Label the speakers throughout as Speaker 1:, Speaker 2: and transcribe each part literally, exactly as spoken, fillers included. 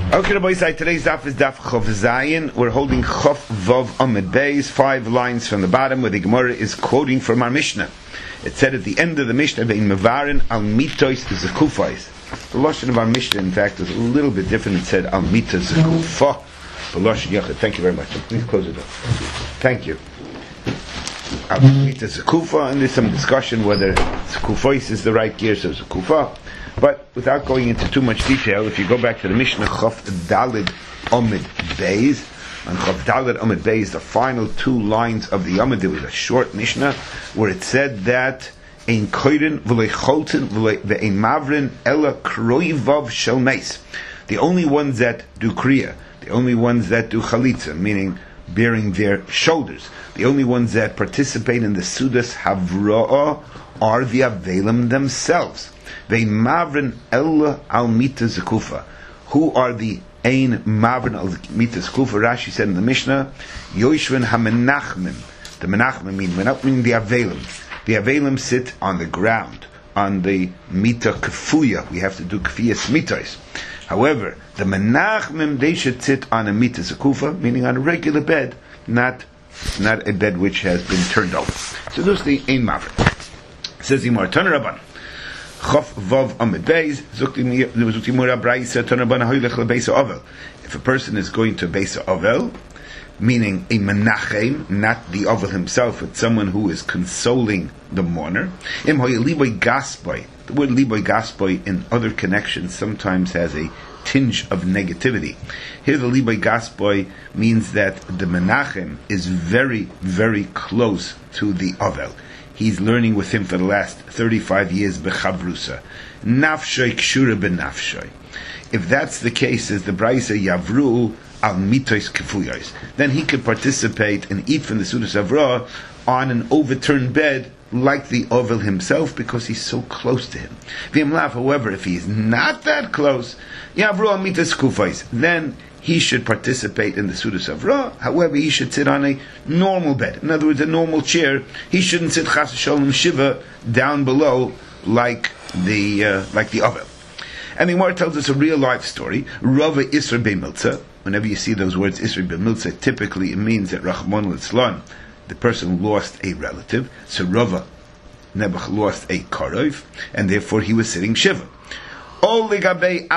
Speaker 1: Okay, boys, today's daf is daf Chof Zayin. We're holding Chof Vav Amud Beis, five lines from the bottom, where the Gemara is quoting from our Mishnah. It said at the end of the Mishnah, "Vein mevarin al mitos zekufais." The lashon of our Mishnah, in fact, is a little bit different. It said al mitos zekufa. The lashon yachid. Thank you very much. Please close it up. Thank you. Al mitos zekufa, and there's some discussion whether zekufais is the right gear, so zekufa. But without going into too much detail, if you go back to the Mishnah Chof Dalid Amud Beis, and Chof Dalid Amud Beis, the final two lines of the Amud, there was a short Mishnah where it said that Ein Koirin v'lei Cholten v'ein Mavrin Ella Kroivav Shel Meis. The only ones that do Kriya, the only ones that do Chalitza, meaning bearing their shoulders, the only ones that participate in the Sudas Havra'ah are the Avelim themselves. Vein Mavrin Ella Al Mita Zekufa. Who are the Ein Mavrin Al Mita Zekufa? Rashi said in the Mishnah, Yoshvin HaMenachmim. The Menachmim mean, meaning the Avelim. The Avelim sit on the ground, on the Mita Kefuya. We have to do Kefiyas Mitais. However, the Menachmim, they should sit on a Mita Zekufa, meaning on a regular bed, not, not a bed which has been turned over. So this is the Ein Mavrin. Says Yimar Tana Rabban. Chof Vav Amud Beis. If a person is going to Beis Ovel, meaning a menachem, not the Ovel himself, but someone who is consoling the mourner. Im hoye liboy gasboy. The word liboy gasboy in other connections sometimes has a tinge of negativity. Here the liboy gasboy means that the menachem is very, very close to the Ovel. He's learning with him for the last thirty-five years bechavrusa. Nafshoy kshura benafshoy. If that's the case, as the Braisa Yavru al mitos kefuyos, then he could participate and eat from the Sudas Avrah on an overturned bed like the Ovel himself, because he's so close to him. V'imlav, however, if he is not that close, Yavru al mitos kefuyos, then he should participate in the Sudas Avrah. However, he should sit on a normal bed. In other words, a normal chair. He shouldn't sit Chas Shalom Shiva down below like the uh, like the Ovel. And the Gemara tells us a real life story. Rava Isra B'Milza. Whenever you see those words Isra B'Milza, typically it means that Rachmon Litzlan, the person lost a relative. So Rava Nebuch lost a Karov, and therefore he was sitting Shiva. So a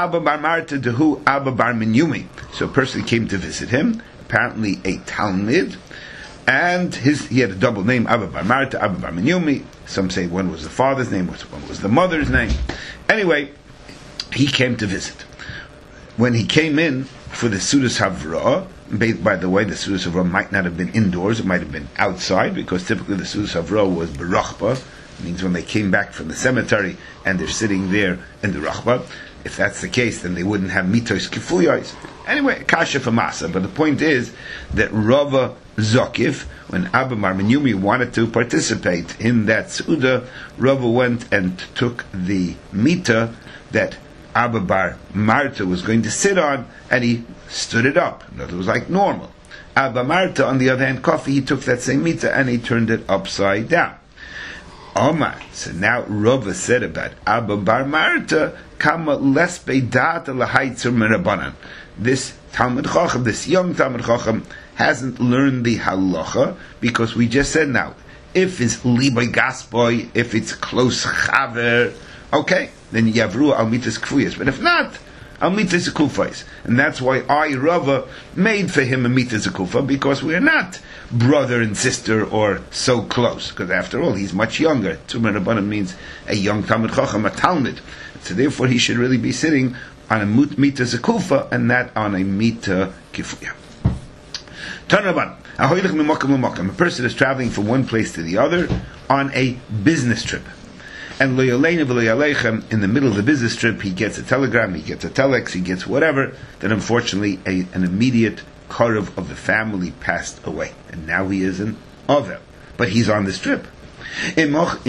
Speaker 1: person came to visit him, apparently a Talmid, and his he had a double name, Abba Bar Marta, Abba Bar Minyumi. Some say one was the father's name, one was the mother's name. Anyway, he came to visit. When he came in for the Sudas Havra'ah, by the way, the Sudas Havra'ah might not have been indoors, it might have been outside, because typically the Sudas Havra'ah was Berachba. Means when they came back from the cemetery and they're sitting there in the Rachba. If that's the case, then they wouldn't have mitos kefuyos. Anyway, kasha for masa. But the point is that Rava Zokif, when Abba Bar Minyumi wanted to participate in that Suda, Rava went and took the mita that Abba Bar Marta was going to sit on, and he stood it up. In other words, it was like normal. Abba Marta, on the other hand, coffee, he took that same mita and he turned it upside down. Omar. So now Rava said about Abba Bar Marta, Kama les beidata lahaitzer merabanan. This Talmud Chacham, this young Talmud Chacham, hasn't learned the halacha, because we just said now, if it's liboy gasboy, if it's close chaver, okay, then yavru al mitas kfuyas. But if not, al mitas kufais. And that's why I, Rava, made for him a mitas kufa, because we are not brother and sister or so close, because after all he's much younger. Tumah Rabbanan means a young Talmud Chacham, a Talmud, so therefore he should really be sitting on a mita zekufa and not on a mita kifuya. Tanraban, a person is traveling from one place to the other on a business trip, and in the middle of the business trip he gets a telegram, he gets a telex, he gets whatever, then unfortunately a, an immediate Karav of the family passed away, and now he is an Ovel, but he's on this trip. If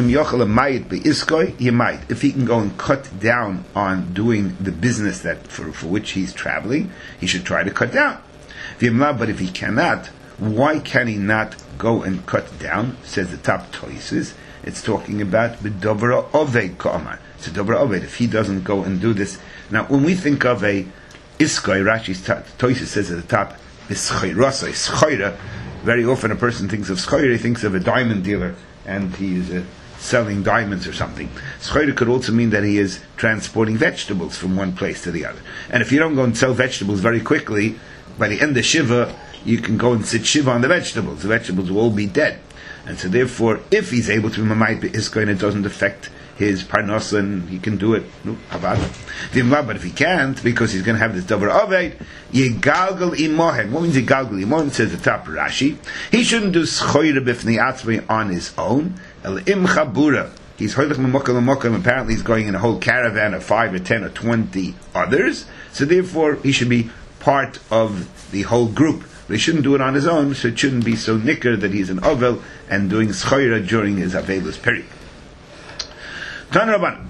Speaker 1: he can go and cut down on doing the business that for, for which he's traveling, he should try to cut down. But if he cannot, why can he not go and cut down? Says the top Toises. It's talking about B'dovra Oved Ka'amar. So Dobra Oved, if he doesn't go and do this. Now, when we think of a Iskoy, Rashi's Toysa says at the top, Ischoirasa, Ischoira. Very often a person thinks of Schoira, he thinks of a diamond dealer, and he is uh, selling diamonds or something. Schoira could also mean that he is transporting vegetables from one place to the other. And if you don't go and sell vegetables very quickly, by the end of Shiva, you can go and sit Shiva on the vegetables. The vegetables will all be dead. And so therefore, if he's able to be Mamayit Be'Iskoin, it doesn't affect his parnasa, and he can do it. No, but if he can't, because he's going to have this davar aved, yigalgal imohen. What means yigalgal imohen? It says the top Rashi. He shouldn't do schoira b'fnei atzmei on his own. El im chabura. He's hoylech memokal memokal. Apparently, he's going in a whole caravan of five or ten or twenty others. So therefore, he should be part of the whole group. But he shouldn't do it on his own. So it shouldn't be so nicker that he's an ovel and doing schoira during his avelus period. At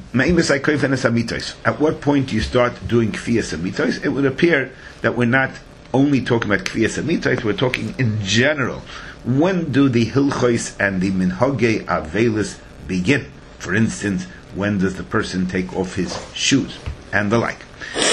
Speaker 1: what point do you start doing Kfiyas Amitos? It would appear that we're not only talking about Kfiyas Amitos, we're talking in general. When do the Hilchos and the Minhagei Avelis begin? For instance, when does the person take off his shoes? And the like.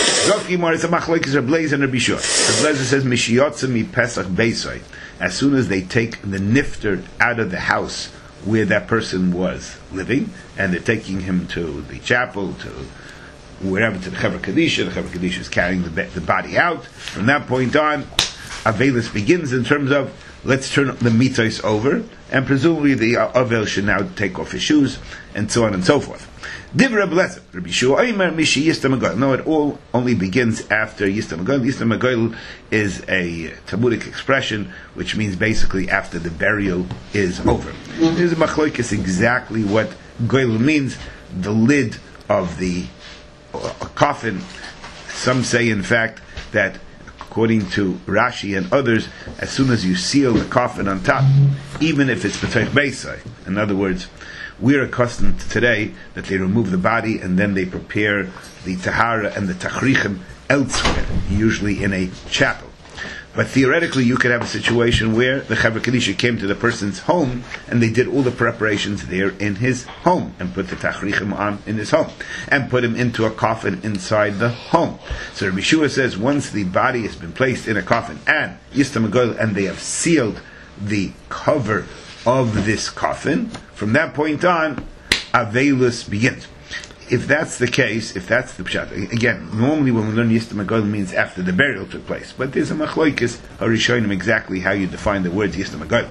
Speaker 1: As soon as they take the nifter out of the house where that person was living, and they're taking him to the chapel, to wherever, to the Chevra Kadisha. The Chevra Kadisha is carrying the, the body out. From that point on, Avelis begins in terms of, let's turn the mitzvahs over, and presumably the Avel should now take off his shoes, and so on and so forth. Divra Blessed, Rabbi Shua Omer Mishi Yistam Agoyl. No, it all only begins after Yistam Agoyl. Yistam Agoyl is a Talmudic expression which means basically after the burial is over. There's a machloikis exactly what Goyl means, the lid of the uh, coffin. Some say, in fact, that according to Rashi and others, as soon as you seal the coffin on top, even if it's B'tech Beisai, in other words, we're accustomed today that they remove the body and then they prepare the tahara and the tachrichim elsewhere, usually in a chapel. But theoretically, you could have a situation where the Chevra Kadisha came to the person's home and they did all the preparations there in his home and put the tachrichim on in his home and put him into a coffin inside the home. So Rabbi Shua says once the body has been placed in a coffin and Yistam Agoyl and they have sealed the cover of this coffin, from that point on, Avelus begins. If that's the case, if that's the pshat, again, normally when we learn Yistam Agoyl means after the burial took place, but there's a machloikis harishonim exactly how you define the words Yistam Agoyl.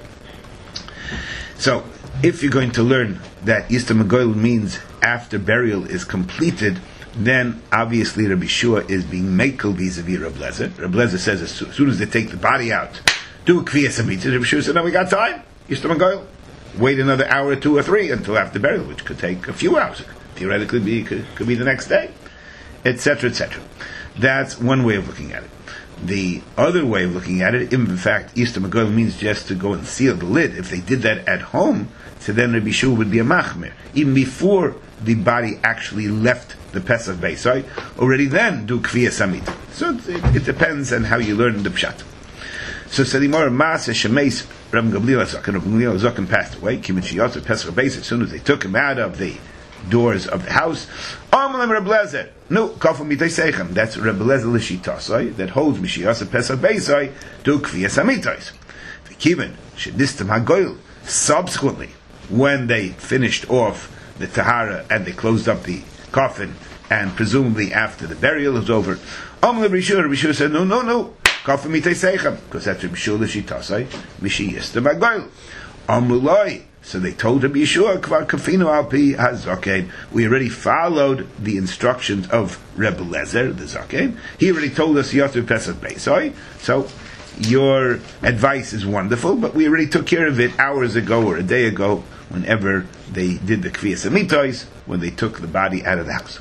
Speaker 1: So, if you're going to learn that Yistam Agoyl means after burial is completed, then obviously Rabbi Shua is being mekel vis-a-vis Reb Lezer. Reb Lezer says as soon as they take the body out, do a Kviyas Amitos. Rabbi Shua said, no, we got time. Yistam Agoyl. Wait another hour or two or three until after burial, which could take a few hours. Theoretically, be could, could be the next day, et cetera, et cetera. That's one way of looking at it. The other way of looking at it, in fact, Yistam Agoyl means just to go and seal the lid. If they did that at home, so then Rabbi Shua would be a machmir. Even before the body actually left the Pesach Beisai, already then do Kviyas Amitos. So it, it depends on how you learn the Pshat. So Sedimor Maas Shemeis Reb Gamliel Zaken. Reb Gamliel Zaken passed away. Kimin Shiyotzer Pesach Beis. As soon as they took him out of the doors of the house, Amalem Reb Lezer. No, Kafu Mitay Seichem. That's Reb Lezer Lishitasai that holds Mishiyotzer Pesach Beisai to Kviyas Amitos. The Kimin Shedistam Hagoyl. Subsequently, when they finished off the Tahara and they closed up the coffin, and presumably after the burial was over, Amalem Reb Shua. Reb Shua said, no, no, no. Because that's Rabbi Shua L'Shitasai, Mishi Yistam Agoyl. Amrulai. So they told Rabbi Yeshua, Kvar Kafinu Alpi HaZaken. We already followed the instructions of Rebbe Lezer, the Zaken. He already told us Yoter Pesach Beisai. So your advice is wonderful, but we already took care of it hours ago or a day ago, whenever they did the Kviyas Amitos, when they took the body out of the house.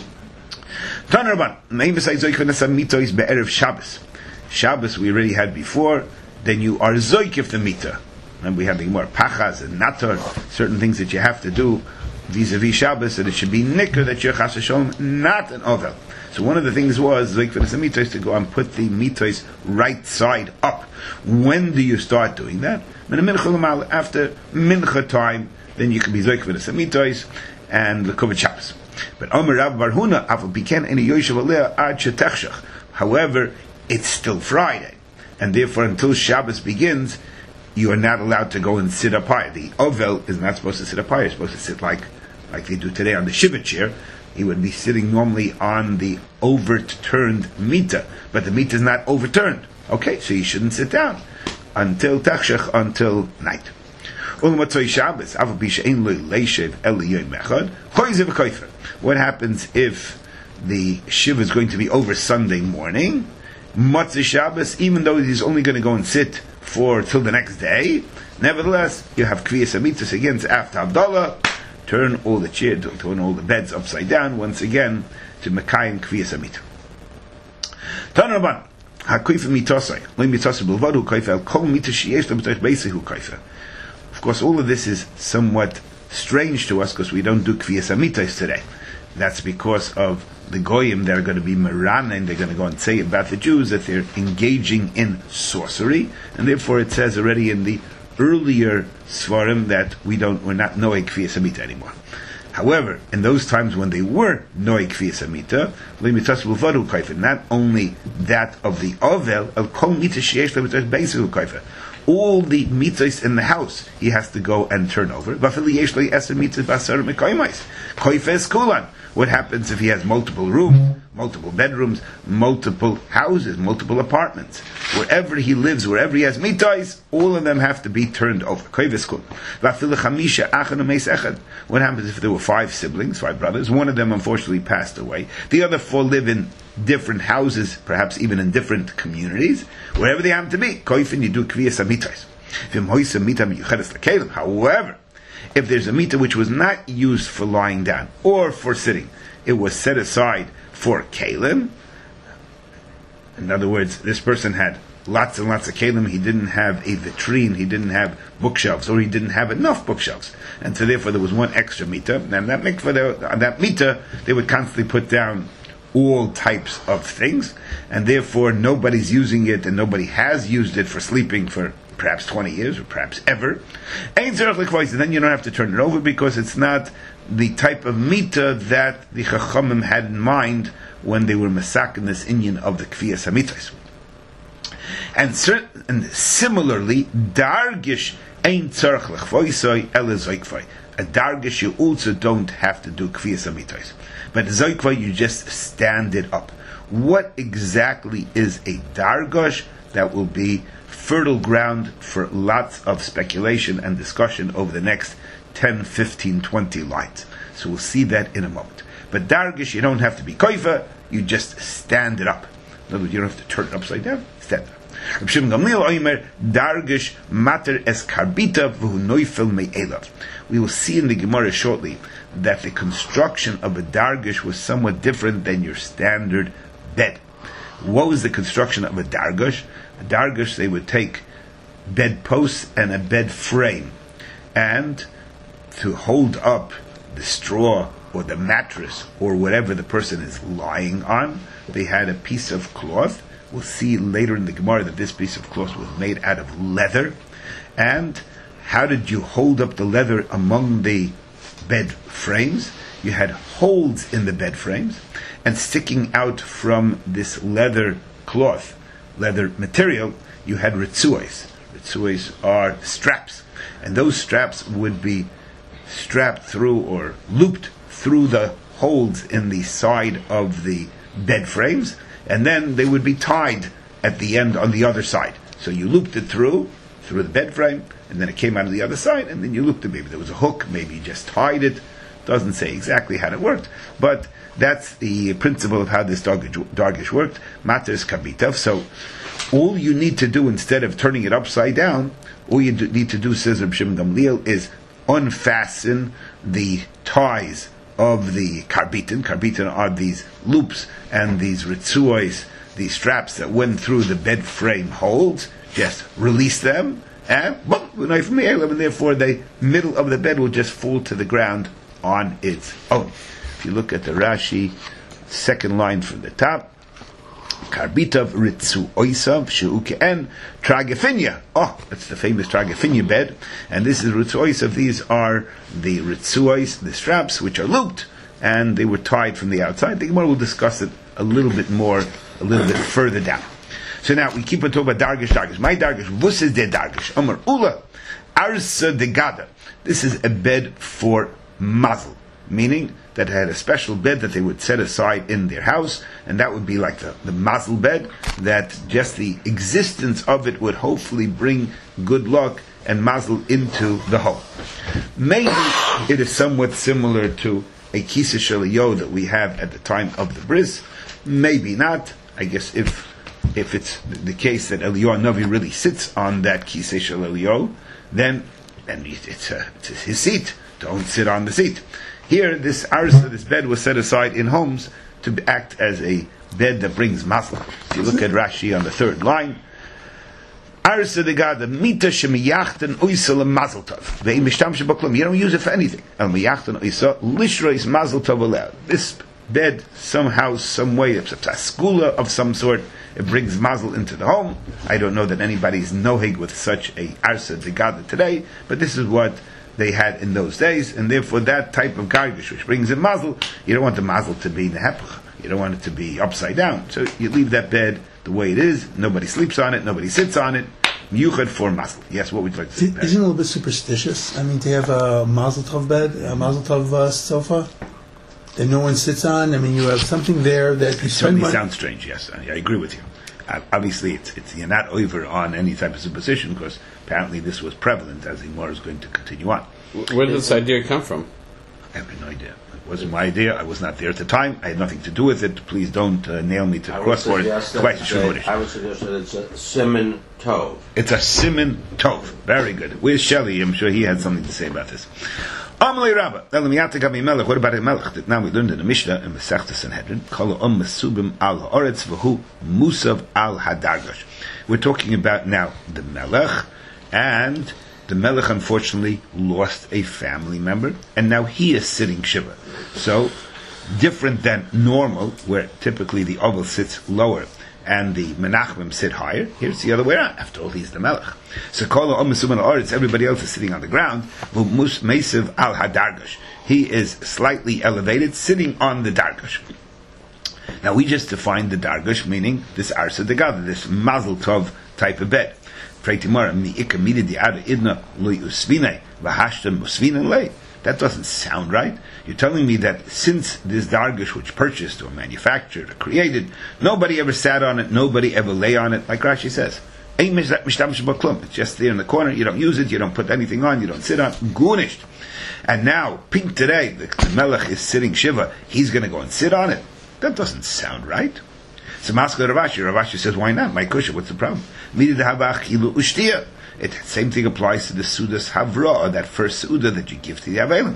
Speaker 1: Tanarban, Meim B'Sai Zoik V'Nasa Mitos Be'erev Shabbos. Shabbos we already had before, then you are zoikif the mita. And we have the more pachas and natar, certain things that you have to do vis-a-vis Shabbos, and it should be nicker that you're chas v'sholom, not an ovel. So one of the things was zoik v'nasa mitos to go and put the mitos right side up. When do you start doing that? After mincha time, then you can be zoik v'nasa mitos and the kovet Shabbos. But Omer Rav Bar Huna, Aval Biken, any Yoshev Aleh Ad Shetechshach. However, it's still Friday, and therefore until Shabbos begins, you are not allowed to go and sit up high. The Ovel is not supposed to sit up high. You're supposed to sit like like they do today on the Shiva chair. He would be sitting normally on the overturned mita, but the mita is not overturned. Okay, so you shouldn't sit down until Tachshach, until night. What happens if the Shiva is going to be over Sunday morning? Motzei Shabbos, even though he's only going to go and sit for till the next day, nevertheless, you have Kviyas Amitas again after Havdalah. Turn all the chairs, turn all the beds upside down once again to Mekayim Kviyas Amita. Tanraban, HaKoifa Mitosai, Lo Mitosai Bilvadu Koifa, El Kol Mita Sheyesh Lo Mitosh Beisehu Koifa. Of course, all of this is somewhat strange to us because we don't do Kviyas Amitas today. That's because of the Goyim that are going to be Marana, and they're going to go and say about the Jews that they're engaging in sorcery, and therefore it says already in the earlier Svarim that we don't, we're not Noeg Kviyas Amita anymore. However, in those times when they were Noeg Kviyas Amita, not only that of the Ovel, El Kol Mita Sheyesh Lo Mitosh Beisehu Koifa, all the mitzvahs in the house he has to go and turn over. What happens if he has multiple rooms, multiple bedrooms, multiple houses, multiple apartments? Wherever he lives, wherever he has mitzvahs, all of them have to be turned over. What happens if there were five siblings, five brothers? One of them unfortunately passed away. The other four live in different houses, perhaps even in different communities. Wherever they happen to be, koifin, you do kviyas amitais. However, if there's a mita which was not used for lying down or for sitting, it was set aside for kalim. In other words, this person had lots and lots of kalim. He didn't have a vitrine, he didn't have bookshelves, or he didn't have enough bookshelves, and so therefore there was one extra mita. And that mikvah, on that mita, they would constantly put down all types of things, and therefore nobody's using it, and nobody has used it for sleeping for perhaps twenty years, or perhaps ever. And then you don't have to turn it over because it's not the type of mita that the Chachamim had in mind when they were masakin this inyan of the Kviyas Hamitais. And, certain, and similarly, dargish ein tzarech lechvoisoi ele zoikvoi. A dargish you also don't have to do Kviyas Hamitais. But zoikvoi, you just stand it up. What exactly is a dargosh? That will be fertile ground for lots of speculation and discussion over the next ten, fifteen, twenty lines. So we'll see that in a moment. But dargish, you don't have to be koifa, you just stand it up. In other words, you don't have to turn it upside down, stand it up. Reb Shimon Gamliel Omer, dargish mater es karbita v'hu noifel me'elav. We will see in the Gemara shortly that the construction of a dargish was somewhat different than your standard bed. What was the construction of a dargish? A dargish, they would take bed posts and a bed frame, and to hold up the straw or the mattress or whatever the person is lying on, they had a piece of cloth. We'll see later in the Gemara that this piece of cloth was made out of leather. And how did you hold up the leather among the bed frames? You had holes in the bed frames, and sticking out from this leather cloth, leather material, you had ritzuos. Ritzuos are straps, and those straps would be strapped through or looped through the holes in the side of the bed frames, and then they would be tied at the end on the other side. So you looped it through, through the bed frame, and then it came out of the other side, and then you looped it. Maybe there was a hook, maybe you just tied it. Doesn't say exactly how it worked, but that's the principle of how this dargish, dargish worked. Matters kabitav. So all you need to do instead of turning it upside down, all you do, need to do, says Reb Shimon Gamliel, is unfasten the ties of the karbitin. Karbitin are these loops and these ritzuos, these straps that went through the bed frame holes. Just release them, and boom, and therefore the middle of the bed will just fall to the ground on its own. If you look at the Rashi, second line from the top, Karbitav Ritzu Oisav Shu'uke'en Tragefinya. Oh, that's the famous Tragefinya bed. And this is Ritzu Oisav. These are the Ritzuos, the straps, which are looped, and they were tied from the outside. The Gemara will discuss it a little bit more a little bit further down. So now we keep on talking about dargish, dargish. My dargish, vus is der dargish. Amar ula, arsa de gada. This is a bed for mazel, meaning that it had a special bed that they would set aside in their house, and that would be like the, the mazel bed, that just the existence of it would hopefully bring good luck and mazel into the home. Maybe it is somewhat similar to a kisa sheliyo that we have at the time of the bris. Maybe not. I guess if if it's the case that Eliyahu Navi really sits on that kisa sheliyo, then then it's, a, it's his seat. Don't sit on the seat. Here, this arsa, this bed, was set aside in homes to act as a bed that brings mazel. If you look at Rashi on the third line, arsa de gada mita shemiyachten oisel mazel tov ve'im mishtamsh b'klum. You don't use it for anything. El miyachten oisel lishrois mazel tov aleh. This bed somehow, some way, it's a skula of some sort. It brings mazel into the home. I don't know that anybody's nohig with such a arsa de gada today, but this is what they had in those days, and therefore that type of gargish which brings in mazel, you don't want the mazel to be nehepach. You don't want it to be upside down. So you leave that bed the way it is. Nobody sleeps on it. Nobody sits on it. Miyuchad for mazel. Yes, what would you like to say?
Speaker 2: Isn't it a little bit superstitious? I mean, to have a mazel tov bed, a mazel tov uh, sofa that no one sits on. I mean, you have something there that you
Speaker 1: it certainly sounds strange. Yes, I, I agree with you. Uh, obviously, it's, it's you're not over on any type of superstition because apparently this was prevalent, as the Gemara is going to continue on.
Speaker 3: Where did this idea come from?
Speaker 1: I have no idea. It wasn't my idea. I was not there at the time. I had nothing to do with it. Please don't uh, nail me to the cross for it.
Speaker 4: That, I would suggest that it's a siman tov.
Speaker 1: It's a siman tov. Very good. Where's Shelley? I'm sure he had something to say about this. Amalei Rabba. What about a melech? That now we learned in the Mishnah in Masechta Sanhedrin. Kol ha'om mesubim al ha'oretz v'hu musav al hadargash. We're talking about now the melech, and the melech unfortunately lost a family member, and now he is sitting shiva. So different than normal, where typically the oval sits lower and the menachmim sit higher. Here's the other way around. After all, he's the melech. So kol ha'om mesubim al ha'oretz. Everybody else is sitting on the ground. V'hu meisav al hadargash. He is slightly elevated, sitting on the dargash. Now we just defined the dargash, meaning this arsa de gada, this mazel tov type of bed. That doesn't sound right. You're telling me that since this dargash was purchased or manufactured or created, nobody ever sat on it, nobody ever lay on it, like Rashi says. It's just there in the corner, you don't use it, you don't put anything on, you don't sit on it, gunished. And now, pink today, the, the melech is sitting shiva, he's going to go and sit on it. That doesn't sound right. So Maskal Ravashi, Ravashi says, why not? My kusha, what's the problem? It same thing applies to the Sudas Havra, that first Suda that you give to the Avelim.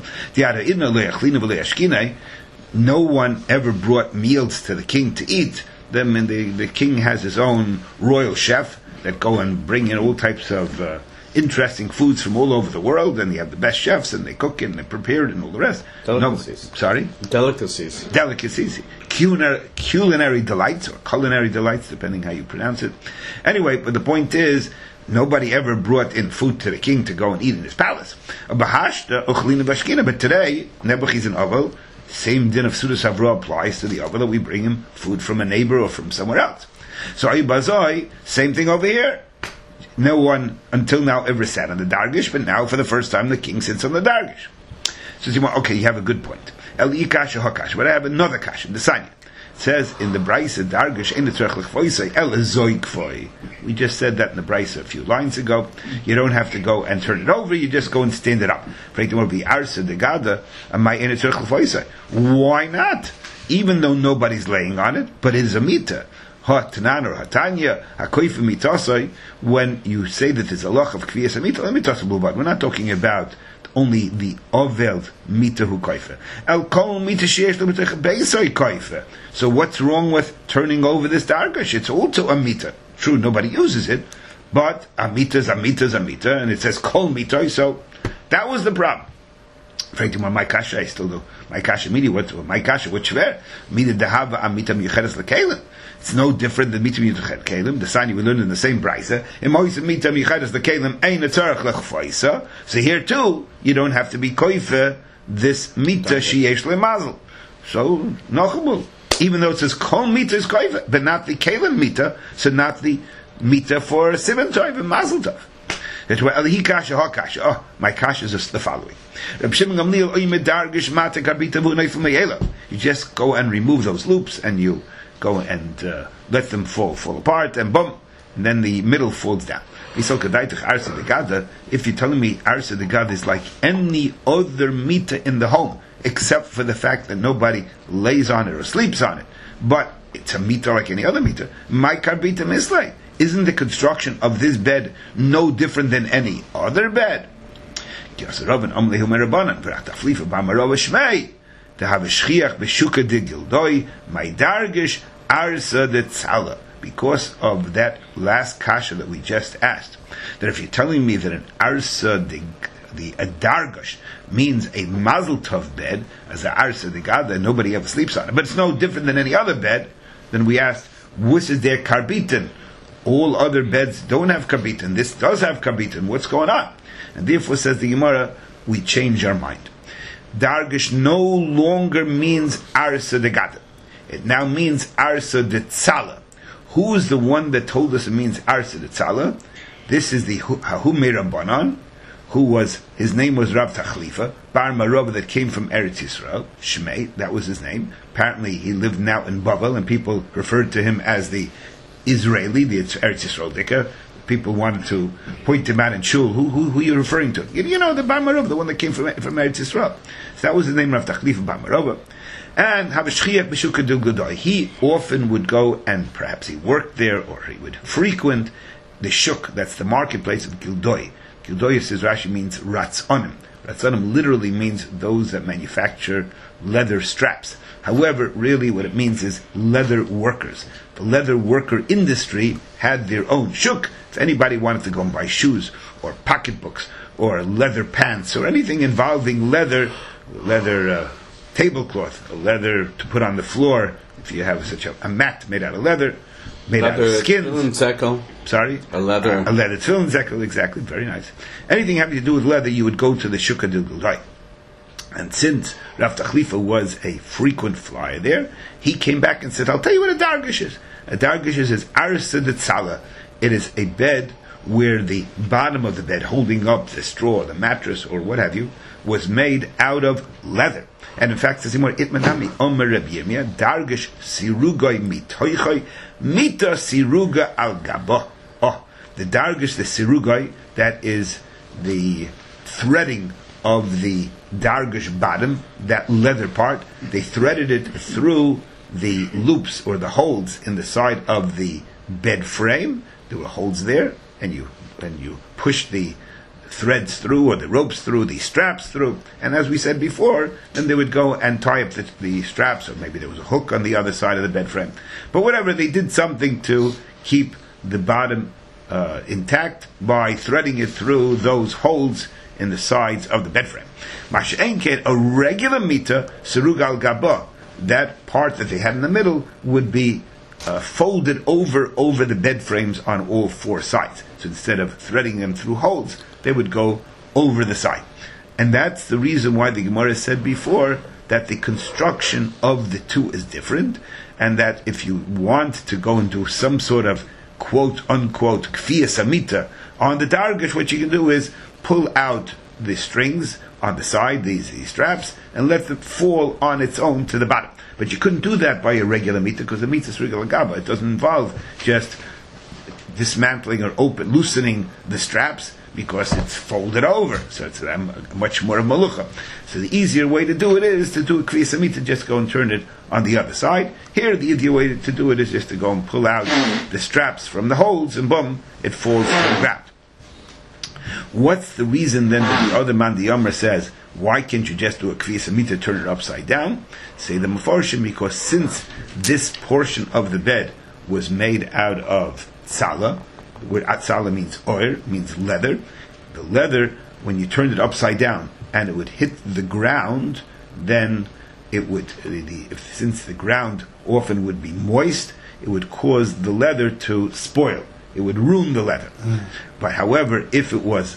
Speaker 1: No one ever brought meals to the king to eat. Them and the, the king has his own royal chef that go and bring in all types of uh, interesting foods from all over the world, and you have the best chefs, and they cook it, and they prepare it, and all the rest.
Speaker 3: Delicacies.
Speaker 1: No, sorry?
Speaker 3: Delicacies.
Speaker 1: Delicacies. Culinary, culinary delights, or culinary delights, depending how you pronounce it. Anyway, but the point is, nobody ever brought in food to the king to go and eat in his palace. But today, Nebuch is an ovel, same din of Sudas Havra applies to the ovel that we bring him food from a neighbor or from somewhere else. So Ayubazoi, same thing over here. No one until now ever sat on the dargish, but now for the first time the king sits on the dargish. So you want, okay, you have a good point. El ikasha hakash, but I have another kash in the Sanya. It says in the Braisa dargish in the tzrech l'chvoisei el zoy kvoy. We just said that in the Braisa a few lines ago. You don't have to go and turn it over. You just go and stand it up. Why not? Even though nobody's laying on it, but it is a mita. Hatanan or Hatanya, Hakoifa mitasai, when you say that there's a loch of Kviyas Amita, let me talk about, we're not talking about only the Oveld Mita Hu Koifa. El Kol Mita Sheesh L'Mitach Beisai Koifa. So what's wrong with turning over this dargash? It's also a Mita. True, nobody uses it, but Amita is Amita is Amita, and it says Kol Mita, so that was the problem. Frankly, my kasha, I still do. My kasha, meaning what? My kasha, which where? Meaning the hava amita miucheres lekelim. It's no different than mita miucheres lekelim. The sign we learned in the same brisa. In moisa mita miucheres lekelim ein a tzarich lechfaisa. So here too, you don't have to be koife this mita sheyesh lemazel. So nachamul. Even though it says kol mita is koiva, but not the kelim mita, so not the mita for simon tov and mazel tov. That's why alihi kasha ha kasha. Oh, my kasha is the following. You just go and remove those loops, and you go and uh, let them fall, fall apart, and boom, and then the middle falls down. If you're telling me arsa de gada is like any other mita in the home, except for the fact that nobody lays on it or sleeps on it, but it's a mita like any other mita, my karbita mislay. Isn't the construction of this bed no different than any other bed? To have a shchiach beshuka de gildoi, my dargish arsa de tzala. Because of that last kasha that we just asked, that if you're telling me that an arsa de the a dargash means a mazel tov bed, as a arsa de gada, nobody ever sleeps on it, but it's no different than any other bed, then we asked, which is their karbitin? All other beds don't have karbitin. This does have karbitin. What's going on? And therefore, says the Gemara, we change our mind. Dargish no longer means arsa de gada. It now means arsa de tzala. Who is the one that told us it means arsa de tzala? This is the Hahumei Rabbanan, who was, his name was Rav Tachlifa, Bar Marova, that came from Eretz Yisrael, Shmei, that was his name. Apparently he lived now in Bavel, and people referred to him as the Israeli, the Eretz Yisrael Dika. People wanted to point him out in shul. Who, who, who are you referring to? You, you know, the Bar Marova, the one that came from, from Eretz Yisrael. So that was his name, Rav Tachlifa Bar Marova. And Havashchiach B'Shukah Dil Gudai. He often would go, and perhaps he worked there, or he would frequent the shuk, that's the marketplace of Gildoi. Gildoi, says Rashi, means Ratzonim. Ratzonim literally means those that manufacture leather straps. However, really what it means is leather workers. The leather worker industry had their own shuk. If anybody wanted to go and buy shoes, or pocketbooks, or leather pants, or anything involving leather, leather uh, tablecloth, a leather to put on the floor, if you have such a, a mat made out of leather, made leather, out of skins. Sorry?
Speaker 3: A leather.
Speaker 1: A leather tefillin zekel, exactly, very nice. Anything having to do with leather, you would go to the Shukah Dil Gildai. And since Rav Tachlifa was a frequent flyer there, he came back and said, I'll tell you what a dargish is. A dargish is arsa de tzala. It is a bed where the bottom of the bed, holding up the straw, the mattress, or what have you, was made out of leather. And in fact, says more itmanami omer Rabbi Yirmiyah dargish sirugai mitoichoi mita siruga al gabo. Oh, the dargish, the sirugai, that is the threading of the dargish bottom, that leather part. They threaded it through the loops or the holes in the side of the bed frame. There were holes there, and you and you push the threads through, or the ropes through, the straps through, and as we said before, then they would go and tie up the, the straps, or maybe there was a hook on the other side of the bed frame. But whatever, they did something to keep the bottom uh, intact by threading it through those holes in the sides of the bed frame. Mash'enket, a regular mita, serug al gaba, that part that they had in the middle would be uh, folded over over the bed frames on all four sides. So instead of threading them through holes, they would go over the side. And that's the reason why the Gemara said before that the construction of the two is different, and that if you want to go and do some sort of quote-unquote kfiyah samita on the dargish, what you can do is pull out the strings on the side, these, these straps, and let them fall on its own to the bottom. But you couldn't do that by a regular mita, because the mita is regular gaba. It doesn't involve just dismantling or open, loosening the straps, because it's folded over, so it's um, much more a malucha. So the easier way to do it is to do a kviyas amita, just go and turn it on the other side. Here, the easier way to do it is just to go and pull out the straps from the holes, and boom, it falls to the ground. What's the reason then that the other man, the Yomer, says, why can't you just do a kviyas amita, turn it upside down? Say the Mefarshim, because since this portion of the bed was made out of tzala, where atzala means oir, means leather. The leather, when you turned it upside down and it would hit the ground, then it would, the, if, since the ground often would be moist, it would cause the leather to spoil. It would ruin the leather. Mm. But however, if it was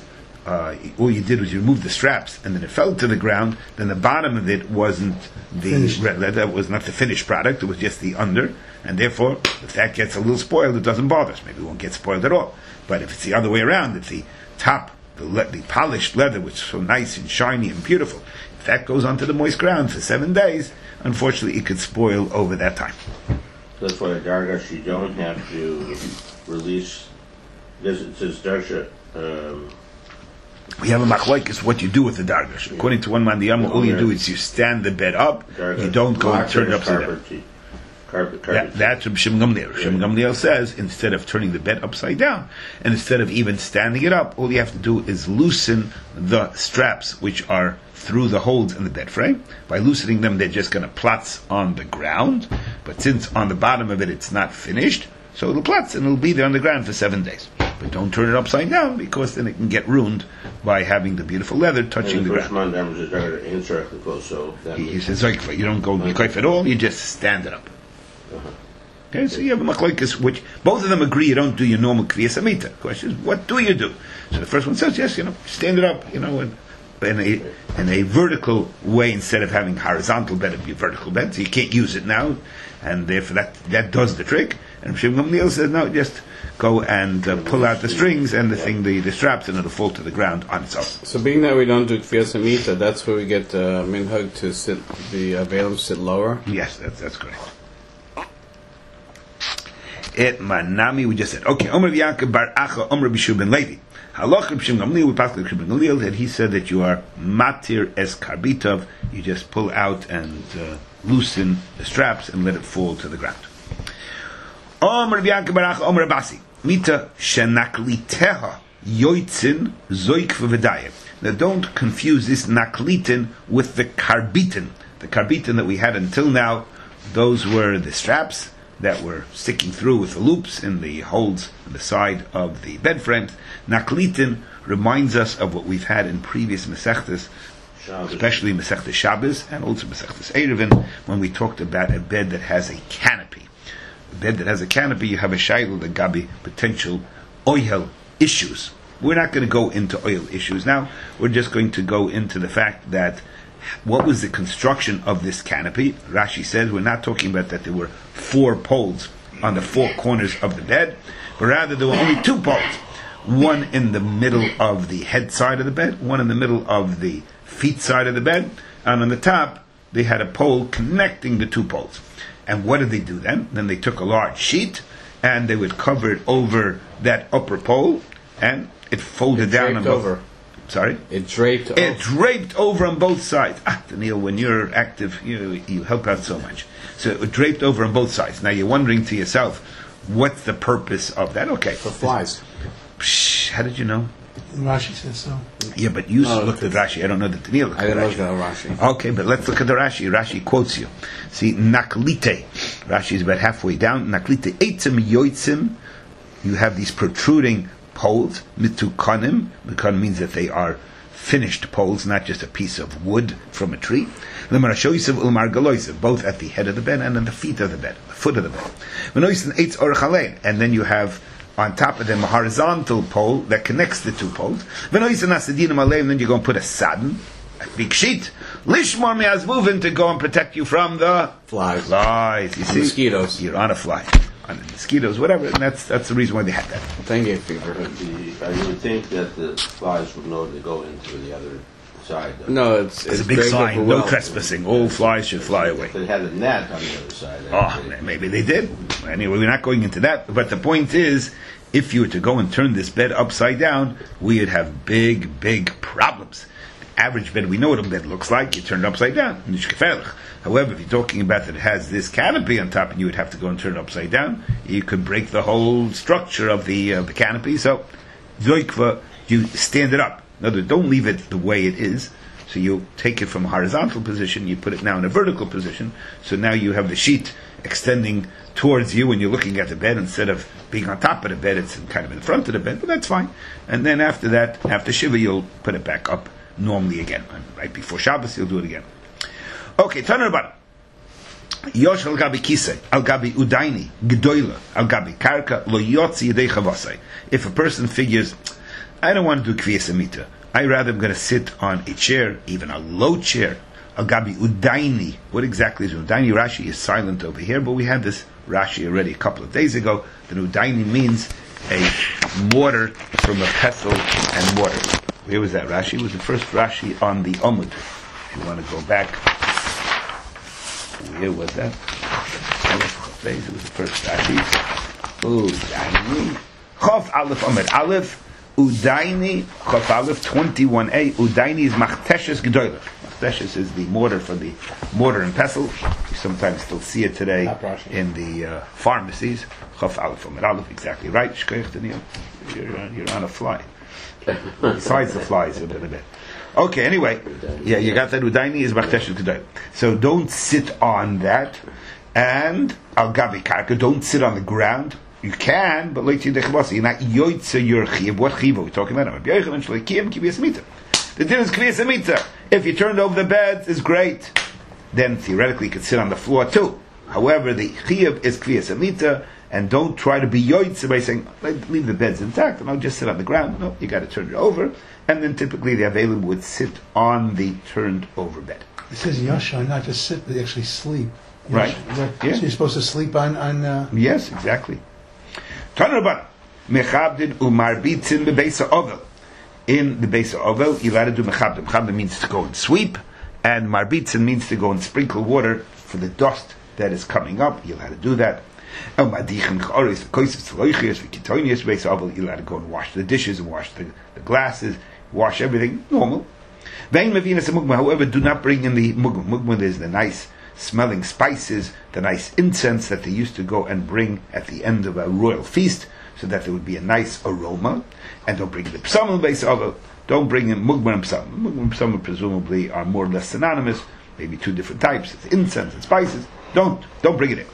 Speaker 1: uh, all you did was you removed the straps, and then it fell to the ground, then the bottom of it wasn't the
Speaker 2: Finished.
Speaker 1: red leather, it was not the finished product, it was just the under, and therefore, if that gets a little spoiled, it doesn't bother us. Maybe it won't get spoiled at all. But if it's the other way around, if the top, the, le- the polished leather, which is so nice and shiny and beautiful, if that goes onto the moist ground for seven days, unfortunately, it could spoil over that time.
Speaker 4: That's why the Dargash, you don't have to release, this, it says Darsha, um,
Speaker 1: We have a machlokes what you do with the dargash. According to one man, the Yama, all you do is you stand the bed up,
Speaker 4: Dargash,
Speaker 1: you don't go and turn it upside down.
Speaker 4: carpet, carpet,
Speaker 1: That,
Speaker 4: carpet.
Speaker 1: that's what Shem Gamliel. Shem Gamliel says, instead of turning the bed upside down, and instead of even standing it up, all you have to do is loosen the straps, which are through the holes in the bed frame. By loosening them, they're just going to plats on the ground. But since on the bottom of it, it's not finished, so it'll plats and it'll be there on the ground for seven days. But don't turn it upside down, because then it can get ruined by having the beautiful leather touching
Speaker 4: And
Speaker 1: the
Speaker 4: the first
Speaker 1: ground.
Speaker 4: man was Dargash insert the clothes, so that
Speaker 1: He, he
Speaker 4: means
Speaker 1: says, like, you don't go yikoif at all, you just stand it up. Okay, so you have a machlokes, which both of them agree you don't do your normal kviyas amita. The question is, what do you do? So the first one says, yes, you know, stand it up, you know, in, in a in a vertical way instead of having horizontal bed, it'd be a vertical bed, so you can't use it now, and therefore that that does the trick. And Shem Gamliel says, no, just go and uh, pull out the strings and the thing, the, the straps, and it'll fall to the ground on its own.
Speaker 3: So being that we don't do Kfiyas Amita, that's where we get uh, minhag to sit, the uh, Balaam sit lower.
Speaker 1: Yes, that's that's correct. Et manami, we just said, okay, Omer Yaakov Bar Acha, Omer Bishur ben Levi. Halach B'Shem Gamliel, we passed B'Shem Gamliel, that he said that you are matir es karbitov, you just pull out and uh, loosen the straps and let it fall to the ground. Omer Yaakov Bar Acha, Omer Abasi, mita shenakliteha yoitzin zoik v'vedayim. Now don't confuse this naklitin with the karbitin. The karbitin that we had until now, those were the straps that were sticking through with the loops in the holes on the side of the bed frames. Naklitin reminds us of what we've had in previous Masechtas,
Speaker 4: Shabbos.
Speaker 1: especially Masechtas Shabbos and also Masechtas Erevin, when we talked about a bed that has a canopy. A bed that has a canopy, you have a shayla, the gabi, potential oil issues. We're not going to go into oil issues now. We're just going to go into the fact that what was the construction of this canopy? Rashi says we're not talking about that there were four poles on the four corners of the bed, but rather there were only two poles. One in the middle of the head side of the bed, one in the middle of the feet side of the bed, and on the top they had a pole connecting the two poles. And what did they do then? Then they took a large sheet and they would cover it over that upper pole, and it folded
Speaker 3: It
Speaker 1: down on
Speaker 3: draped
Speaker 1: both.
Speaker 3: over.
Speaker 1: Sorry?
Speaker 3: It draped
Speaker 1: It
Speaker 3: over.
Speaker 1: draped over on both sides. Ah, Daniel, when you're active, you you help out so much. So it draped over on both sides. Now you're wondering to yourself, what's the purpose of that? Okay.
Speaker 3: For flies.
Speaker 1: Psh, how did you know?
Speaker 2: Rashi says so.
Speaker 1: Yeah, but you
Speaker 3: No,
Speaker 1: looked at Rashi. I don't know that Daniel looked
Speaker 3: I
Speaker 1: at
Speaker 3: didn't look
Speaker 1: Rashi.
Speaker 3: at Rashi.
Speaker 1: Okay, but let's look at the Rashi. Rashi quotes you. See, naklite. Rashi is about halfway down. Naklite eitzim yoitzim. You have these protruding poles. Mitukanim. Mitukanim means that they are finished poles, not just a piece of wood from a tree. Both at the head of the bed and on the feet of the bed, the foot of the bed. And then you have on top of them a horizontal pole that connects the two poles. And then you're going to put a sadin, a big sheet, lishmar me'azvuvin, to go and protect you from the
Speaker 3: Flies.
Speaker 1: flies. You see,
Speaker 3: Mosquitoes.
Speaker 1: You're on a fly, on the mosquitoes, whatever. And that's that's the reason why they had that.
Speaker 3: Dengue fever.
Speaker 4: But the, uh, you would think that the flies would know to go into the other side. though.
Speaker 3: No, it's
Speaker 1: It's
Speaker 3: it's
Speaker 1: a big
Speaker 3: draped
Speaker 1: sign:
Speaker 3: over
Speaker 1: no
Speaker 3: well.
Speaker 1: trespassing. All flies should fly away.
Speaker 4: If they had a net on the other side. then
Speaker 1: Oh,
Speaker 4: they-
Speaker 1: maybe they did. Anyway, we're not going into that. But the point is, if you were to go and turn this bed upside down, we would have big, big problems. The average bed, we know what a bed looks like. You turn it upside down. However, if you're talking about that it has this canopy on top and you would have to go and turn it upside down, you could break the whole structure of the uh, the canopy. So, zoikva, you stand it up. In other words, don't leave it the way it is. So you take it from a horizontal position, you put it now in a vertical position. So now you have the sheet extending towards you when you're looking at the bed, instead of being on top of the bed, it's kind of in front of the bed, but that's fine. And then after that, after Shiva, you'll put it back up normally again. And right before Shabbos, you'll do it again. Okay, turn it about. Yosh al gabi kisei, al gabi udaini, gedoyle, al gabi karka, lo yotzi yedei chavasai. If a person figures, I don't want to do kviyas amita, I rather am going to sit on a chair, even a low chair. Al gabi udaini. What exactly is udaini? Rashi is silent over here, but we had this Rashi already a couple of days ago. The udaini means a mortar from a pestle and mortar. Where was that Rashi? It was the first Rashi on the Amud. If you want to go back, where was that? It was the first Rashi. Udaini. Chof Aleph Amud Aleph. Udaini. Chof Aleph twenty-one a. Udaini is machteshes gedoylech. Machteshes is the mortar for the mortar and pestle. You sometimes still see it today in the uh, pharmacies. Chof Aleph Amud Aleph. Exactly right. Shkoyach Daniel. You're on, you're on a fly. Besides the flies a little bit. Okay, anyway, yeah, you got that. Udaini is machteshes gedoylech. So don't sit on that. And al gabi karka, don't sit on the ground. You can, but like you're not yoitze your chiv. What chiv are we talking about? The din is kviyas amita. If you turned over the beds, is great. Then theoretically you could sit on the floor too. However, the chiv is kviyas amita, and don't try to be yoitze by saying, leave the beds intact and I'll just sit on the ground. No, you got to turn it over. And then typically the Avelim would sit on the turned over bed.
Speaker 2: It says yasha, not just sit, they actually sleep.
Speaker 1: Right.
Speaker 2: Yeah.
Speaker 1: Yeah.
Speaker 2: So you're supposed to sleep on... on uh...
Speaker 1: Yes, exactly. Tanraban, mechabdin umarbitzin bebeisa ovel. In the base of ovel, you're allowed to do mechabdin. Mechabdin means to go and sweep, and marbitzin means to go and sprinkle water for the dust that is coming up. You're allowed to do that. El madichin choris, koisif tzloichias, v'kitonias, base ovel. You're allowed to go and wash the dishes and wash the, the glasses, wash everything normal. Vein mevinas mugma. However, do not bring in the mugma. Mugma is the nice smelling spices, the nice incense that they used to go and bring at the end of a royal feast, so that there would be a nice aroma. And don't bring in the psalm base of don't bring in mugma and psalm. Mugma and psalm presumably are more or less synonymous, maybe two different types. It's incense and spices. Don't don't bring it in.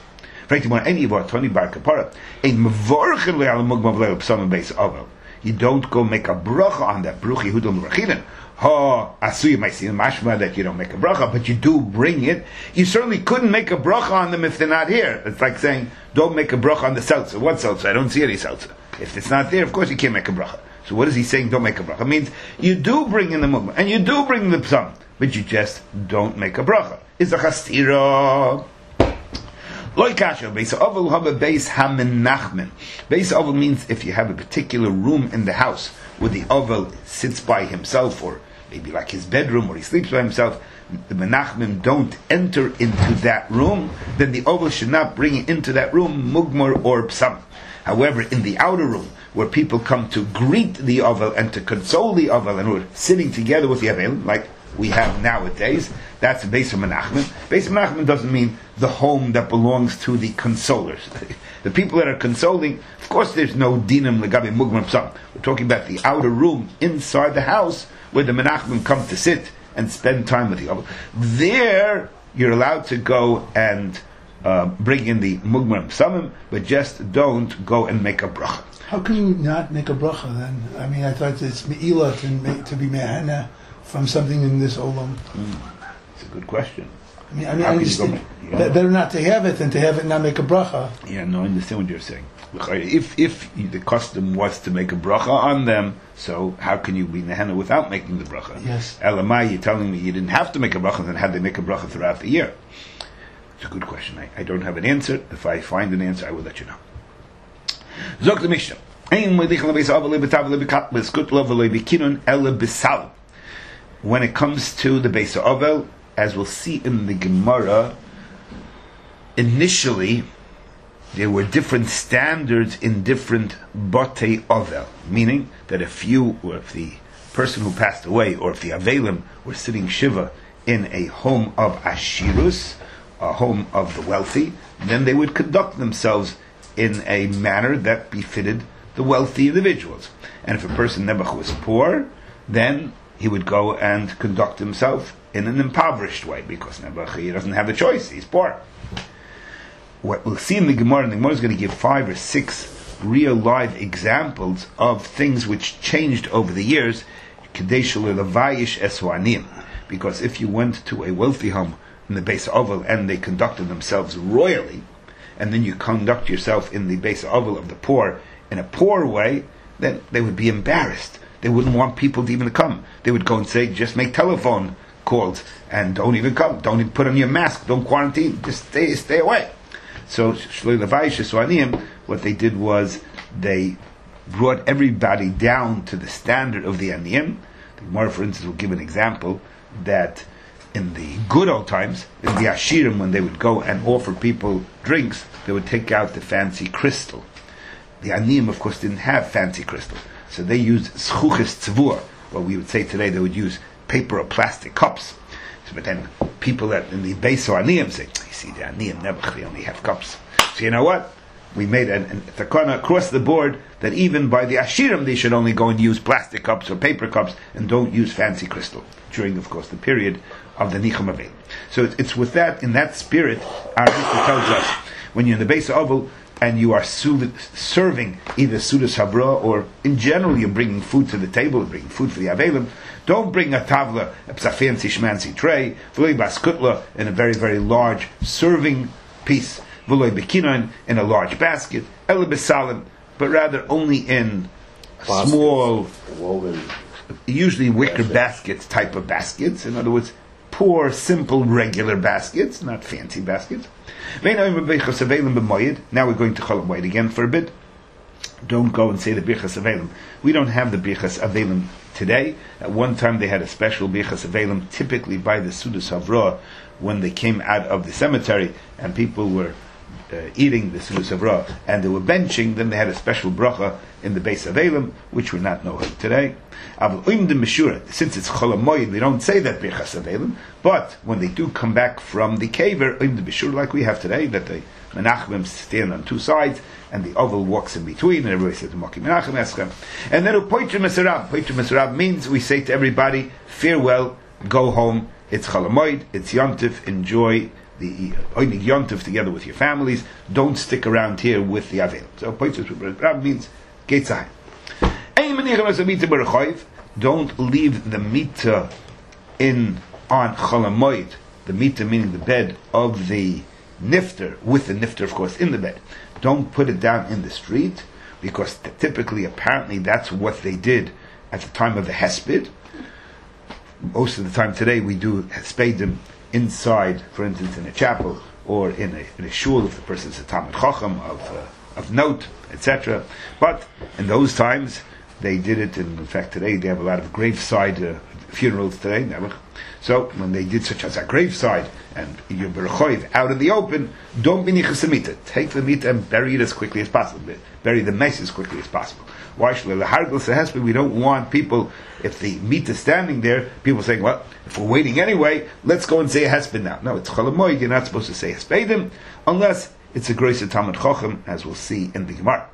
Speaker 1: You don't go make a bracha on that bruchi hudom rachinen. Ha asuyim I see mashma that you don't make a bracha, but you do bring it. You certainly couldn't make a bracha on them if they're not here. It's like saying, don't make a bracha on the seltzer. What seltzer? I don't see any seltzer. If it's not there, of course you can't make a bracha. So what is he saying? Don't make a bracha. It means you do bring in the mugma, and you do bring the psalm, but you just don't make a bracha. It's a chastira. Loikasha, Beis Ovel have a Beis Hamenachmen. Beis Ovel means if you have a particular room in the house where the Ovel sits by himself, or maybe like his bedroom, or he sleeps by himself, the Menachmim don't enter into that room, then the Ovel should not bring into that room Mugmar or Psam. However, in the outer room, where people come to greet the Ovel and to console the Ovel, and we're sitting together with the Ovel, like we have nowadays, that's a Beis Menachman. Beis Menachman doesn't mean the home that belongs to the consolers. The people that are consoling, of course there's no dinam legabe mugmar psam. We're talking about the outer room inside the house where the Menachman come to sit and spend time with the Ovel. There, you're allowed to go and uh, bring in the mugmar psamim, but just don't go and make a bracha.
Speaker 2: How can you not make a bracha then? I mean, I thought it's me'ilah to, make, to be mehana from something in this olam.
Speaker 1: Mm. It's a good question.
Speaker 2: I mean, I mean, I understand. Make, better not to have it than to have it and not make a bracha.
Speaker 1: Yeah, no, I understand what you're saying. If if the custom was to make a bracha on them, so how can you be nehena without making the bracha?
Speaker 2: Yes.
Speaker 1: Elamai, you're telling me you didn't have to make a bracha, then how they make a bracha throughout the year? It's a good question. I, I don't have an answer. If I find an answer, I will let you know. Zok the Mishnah. When it comes to the Beis Ovel, as we'll see in the Gemara, initially there were different standards in different Batei Ovel, meaning that if you, or if the person who passed away, or if the Avelim were sitting Shiva in a home of Ashirus, a home of the wealthy, then they would conduct themselves in a manner that befitted the wealthy individuals. And if a person Nebuch was poor, then he would go and conduct himself in an impoverished way, because Nebuch, he doesn't have a choice, he's poor. What we'll see in the Gemara, and the Gemara is going to give five or six real live examples of things which changed over the years, because if you went to a wealthy home in the Beis Ovel and they conducted themselves royally, and then you conduct yourself in the Beis Ovel of the poor in a poor way, then they would be embarrassed. they wouldn't want people to even come. They would go and say, just make telephone calls and don't even come. Don't even put on your mask. Don't quarantine. Just stay, stay away. So Shloi Levai Shesu Aniyim, what they did was they brought everybody down to the standard of the Aniyim. The Gemara, for instance, will give an example that in the good old times, in the Ashirim, when they would go and offer people drinks, they would take out the fancy crystal. The Aniyim, of course, didn't have fancy crystal, so they used Schuches Tzvur. What we would say today, they would use paper or plastic cups. So, but then people that in the base of Aniyim say, you see, the Aniyim never, they only have cups. So you know what? We made a takana across the board that even by the Ashirim they should only go and use plastic cups or paper cups and don't use fancy crystal during, of course, the period of the Nichum Avei. So it's, it's with that, in that spirit, our Mishnah tells us, when you're in the base of Oval and you are su- serving either Sudas Habra or in general you're bringing food to the table, bringing food for the Avelim, don't bring a tavla, a fancy shmancy tray, v'loi baskutla, in a very, very large serving piece, v'loi bekinon, in a large basket, ele besalim, but rather only in
Speaker 3: Baskets.
Speaker 1: small,
Speaker 4: Woven.
Speaker 1: usually wicker baskets type of baskets. In other words, poor, simple, regular baskets, not fancy baskets. Now we're going to Chol Hamoed again for a bit. Don't go and say the Birchas Avelim. We don't have the Birchas Avelim today. At one time they had a special Birchas Avelim, typically by the Sudas Havra, when they came out of the cemetery and people were uh, eating the Sudas Havra and they were benching, then they had a special bracha in the base Avelim, which we're not know today. Since it's Chol Hamoed, we don't say that Birchas Avelim, but when they do come back from the kaver, Oim de Bishur, like we have today, that the Menachemim stand on two sides, and the oval walks in between, and everybody says, Maki Menachem Eschem. And then Poitrim Esarab. Poitrim Esarab means we say to everybody, farewell, go home, it's Chol Hamoed, it's Yontif, enjoy the Oinig Yontif together with your families, don't stick around here with the Aveil. So Poitrim Esarab means Geitzahim. Don't leave the mita in on Chol Hamoed, the mita meaning the bed of the nifter, with the nifter of course in the bed. Don't put it down in the street, because t- typically, apparently, that's what they did at the time of the Hesped. Most of the time today, we do Hespedim inside, for instance, in a chapel or in a, in a shul if the person's a Talmid Chacham of uh, of note, et cetera. But in those times, they did it. And in fact, today they have a lot of graveside uh, funerals today. Never. So when they did such as a graveside and you're berechoiv out in the open, don't be nichas mita. Take the meat and bury it as quickly as possible. Bury the mess as quickly as possible. Why should the hargul sehespe? We don't want people, if the meat is standing there, people saying, well, if we're waiting anyway, let's go and say a hesped now. No, it's Chol Hamoed. You're not supposed to say hespedim unless it's a groiser Talmid Chacham, as we'll see in the Gemara.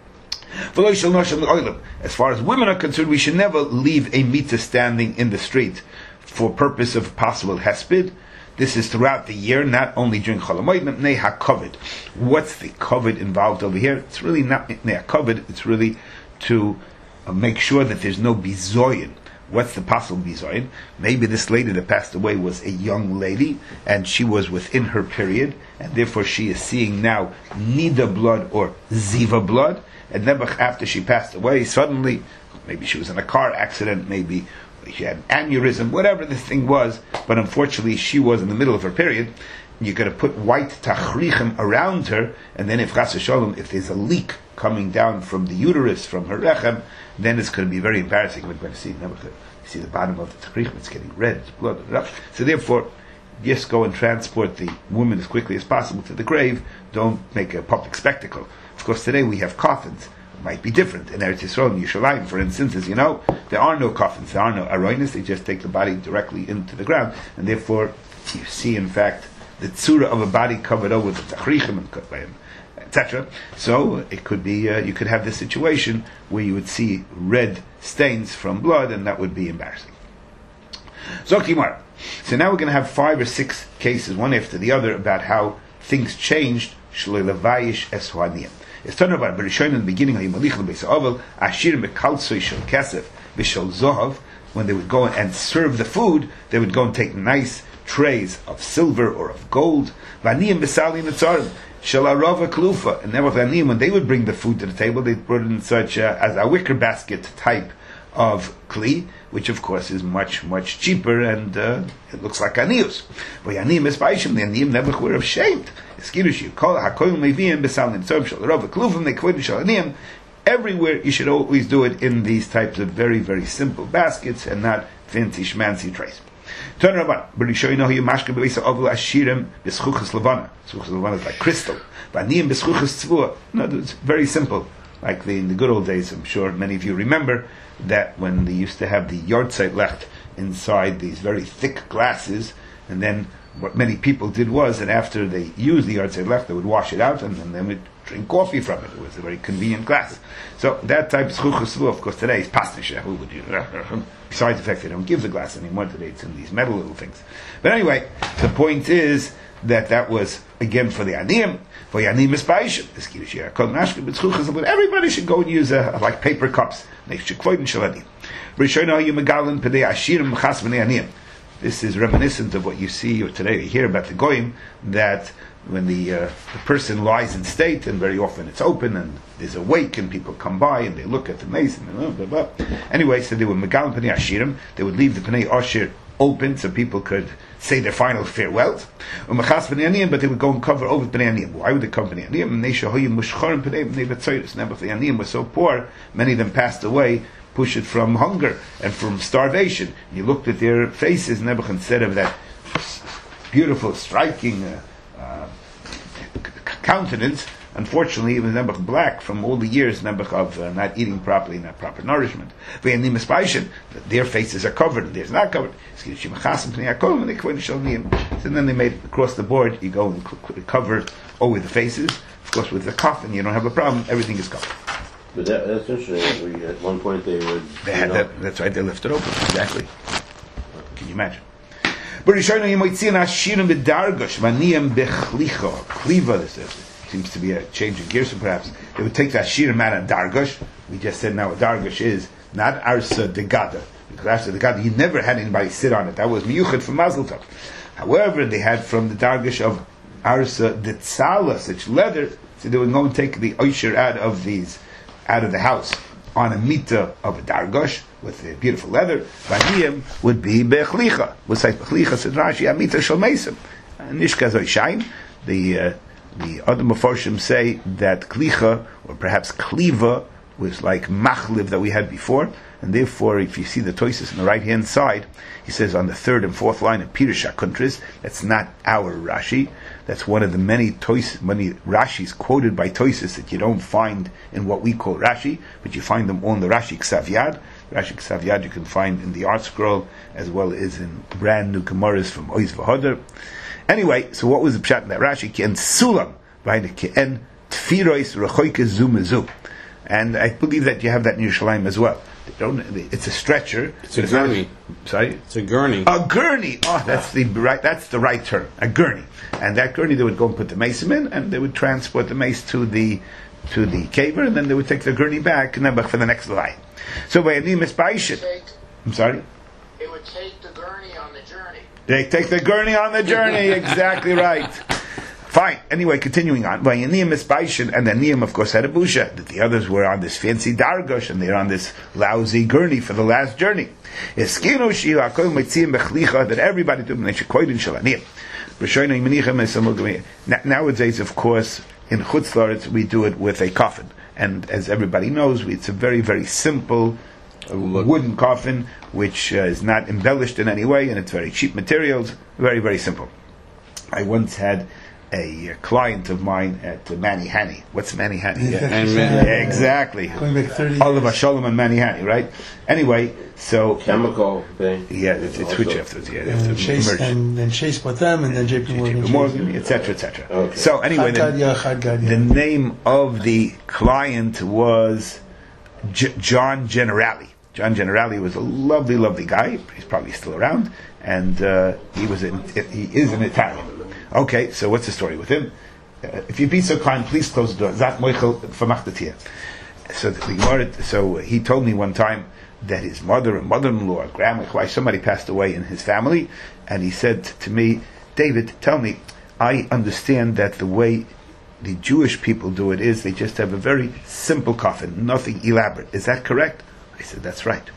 Speaker 1: As far as women are concerned, we should never leave a mita standing in the street for purpose of possible hesped. This is throughout the year, not only during Chol Hamoed, but nei hakovid. What's the kovid involved over here? It's really not nei hakovid. It's really to uh, make sure that there's no bizoyin. What's the possible bizoyin? Maybe this lady that passed away was a young lady, and she was within her period, and therefore she is seeing now nida blood or ziva blood. And then after she passed away, suddenly, maybe she was in a car accident, maybe she had an aneurysm, whatever the thing was, but unfortunately she was in the middle of her period. You're going to put white tachrichim around her, and then if chas v'sholom, if there's a leak coming down from the uterus, from her rechem, then it's going to be very embarrassing. We're going to see, you see the bottom of the tachrichim, it's getting red, it's blood. So therefore, just go and transport the woman as quickly as possible to the grave. Don't make a public spectacle. Of course, today we have coffins. It might be different in Eretz Yisrael, in Yerushalayim, for instance. As you know, there are no coffins, there are no aroinis. They just take the body directly into the ground, and therefore you see, in fact, the tzura of a body covered over with the tachrichim and et cetera. So it could be, uh, you could have this situation where you would see red stains from blood, and that would be embarrassing. Zokimar. So now we're going to have five or six cases, one after the other, about how things changed. Shloi levayish eshuaniyim. It's talking about Bereshon in the beginning of Yimalich Beis Ovel, Ashir mekaltzoi shel kesef v'shel zohav. When they would go and serve the food, they would go and take nice trays of silver or of gold. Vaniyim b'sali netzarim shel arava klufa. And then with vaniyim, when they would bring the food to the table, they put it in such a, as a wicker basket type of kli, which of course is much, much cheaper, and uh, it looks like anius. But yanim is baishim, the aniyim never were ashamed. Eskirushi, kol hakoyim meviim besalim tzom shal rov kluvim nekvodim shal aniyim. Everywhere you should always do it in these types of very, very simple baskets and not fancy schmancy trays. Turn around. But you show you know you mashke beisa ovul ashirim beschuchas levana. Beschuchas levana is like crystal. But aniyim beschuchas tzvua. No, it's very simple. Like the, in the good old days, I'm sure many of you remember that when they used to have the yahrzeit left inside these very thick glasses, and then what many people did was that after they used the yahrzeit left, they would wash it out and then they would drink coffee from it. It was a very convenient glass. So that type of zchuchas, of course, today is pasnisha. Who would you? Besides the fact they don't give the glass anymore today, it's in these metal little things. But anyway, the point is that that was again for the aniyim. For yanim is baishim. But everybody should go and use a, like paper cups. This is reminiscent of what you see or today you hear about the goyim, that when the, uh, the person lies in state, and very often it's open and there's a wake and people come by and they look at the mace and blah, blah, blah. Anyway, so they would megalim pnei ashirim, they would leave the pnei ashir open so people could say their final farewells. But they would go and cover over pnei aniyim. Why would they cover pnei aniyim? Now, if the aniyim were so poor, many of them passed away, push it from hunger and from starvation. You looked at their faces, Nebuch, instead of that beautiful, striking uh, uh, countenance, unfortunately, it was Nebuch black from all the years Nebuch of uh, not eating properly, not proper nourishment. Their faces are covered, and theirs not covered. So then they made across the board, you go and cover over the faces. Of course, with the coffin, you don't have a problem, everything is covered.
Speaker 4: But that, that's interesting. We, at one point, they would.
Speaker 1: They had that, that's right, they left it open. Exactly. Can you imagine? But Rishonim you might see an ashirim b'dargosh, maniyam bechlicha, kliva. This seems to be a change in gears, perhaps. They would take the ashirim out of dargosh. We just said now a dargosh is not arsa degada, because arsa degada you never had anybody sit on it. That was miyuchad from Mazel Tov. However, they had from the dargosh of arsa detzala, such leather. So they would go and take the oisher out of these. Out of the house on a mita of a dargosh with a beautiful leather. Vaniyim would be bechlicha. What's like bechlicha? Said Rashi, a mita shel mesim. Nishka zoyshain. The uh, the other maforshim say that klicha or perhaps kliva was like machliv that we had before, and therefore, if you see the toises on the right hand side, he says on the third and fourth line of Pirush HaKuntris, that's not our Rashi. That's one of the many tois, many Rashis quoted by Toises that you don't find in what we call Rashi, but you find them on the Rashi Ksav Yad. Rashi Ksav Yad you can find in the Art Scroll as well as in brand new Gemaras from Oiz V'Hodar. Anyway, so what was the pshat in that Rashi? Ki en sulam, right? Ki en tfirois rechoike zumezu. And I believe that you have that in Yerushalayim as well. They don't, it's a stretcher.
Speaker 3: It's a gurney.
Speaker 1: Sorry?
Speaker 3: It's a gurney.
Speaker 1: A gurney! Oh, that's the right, that's the right term. A gurney. And that gurney, they would go and put the mace in, and they would transport the mace to the to the caver, and then they would take the gurney back for the next line. So, by Anim Espaishin. I'm sorry?
Speaker 5: It would take the gurney on the journey.
Speaker 1: They take the gurney on the journey, exactly right. Fine. Anyway, continuing on. By Aniyim Espaishin, and the Aniyim, of course, had a busha, that the others were on this fancy dargosh, and they're on this lousy gurney for the last journey. That everybody do nowadays, of course, in Chutz La'aretz, we do it with a coffin. And as everybody knows, it's a very, very simple uh, wooden coffin, which uh, is not embellished in any way, and it's very cheap materials. Very, very simple. I once had a client of mine at uh, Manihani. What's Manihani? Yeah.
Speaker 3: And,
Speaker 1: yeah, exactly.
Speaker 2: Going back thirty years.
Speaker 1: Oliver Shalom and Manihani, right? Anyway, so
Speaker 4: chemical thing.
Speaker 1: Yeah, it's it switch afterwards. Yeah,
Speaker 2: And,
Speaker 1: and
Speaker 2: Chase, and then Chase bought them, and then J P Morgan.
Speaker 1: J P Morgan, et cetera, et cetera.
Speaker 4: Okay.
Speaker 1: So anyway, the, the name of the client was J- John Generali. John Generali was a lovely, lovely guy. He's probably still around, and uh, he was in, he is an Italian. Okay, so what's the story with him? Uh, if you'd be so kind, please close the door. Zat Moichel Famachtatia. So the Gemara, so he told me one time that his mother and mother-in-law, grandma, why somebody passed away in his family, and he said to me, David, tell me, I understand that the way the Jewish people do it is they just have a very simple coffin, nothing elaborate. Is that correct? I said, that's right.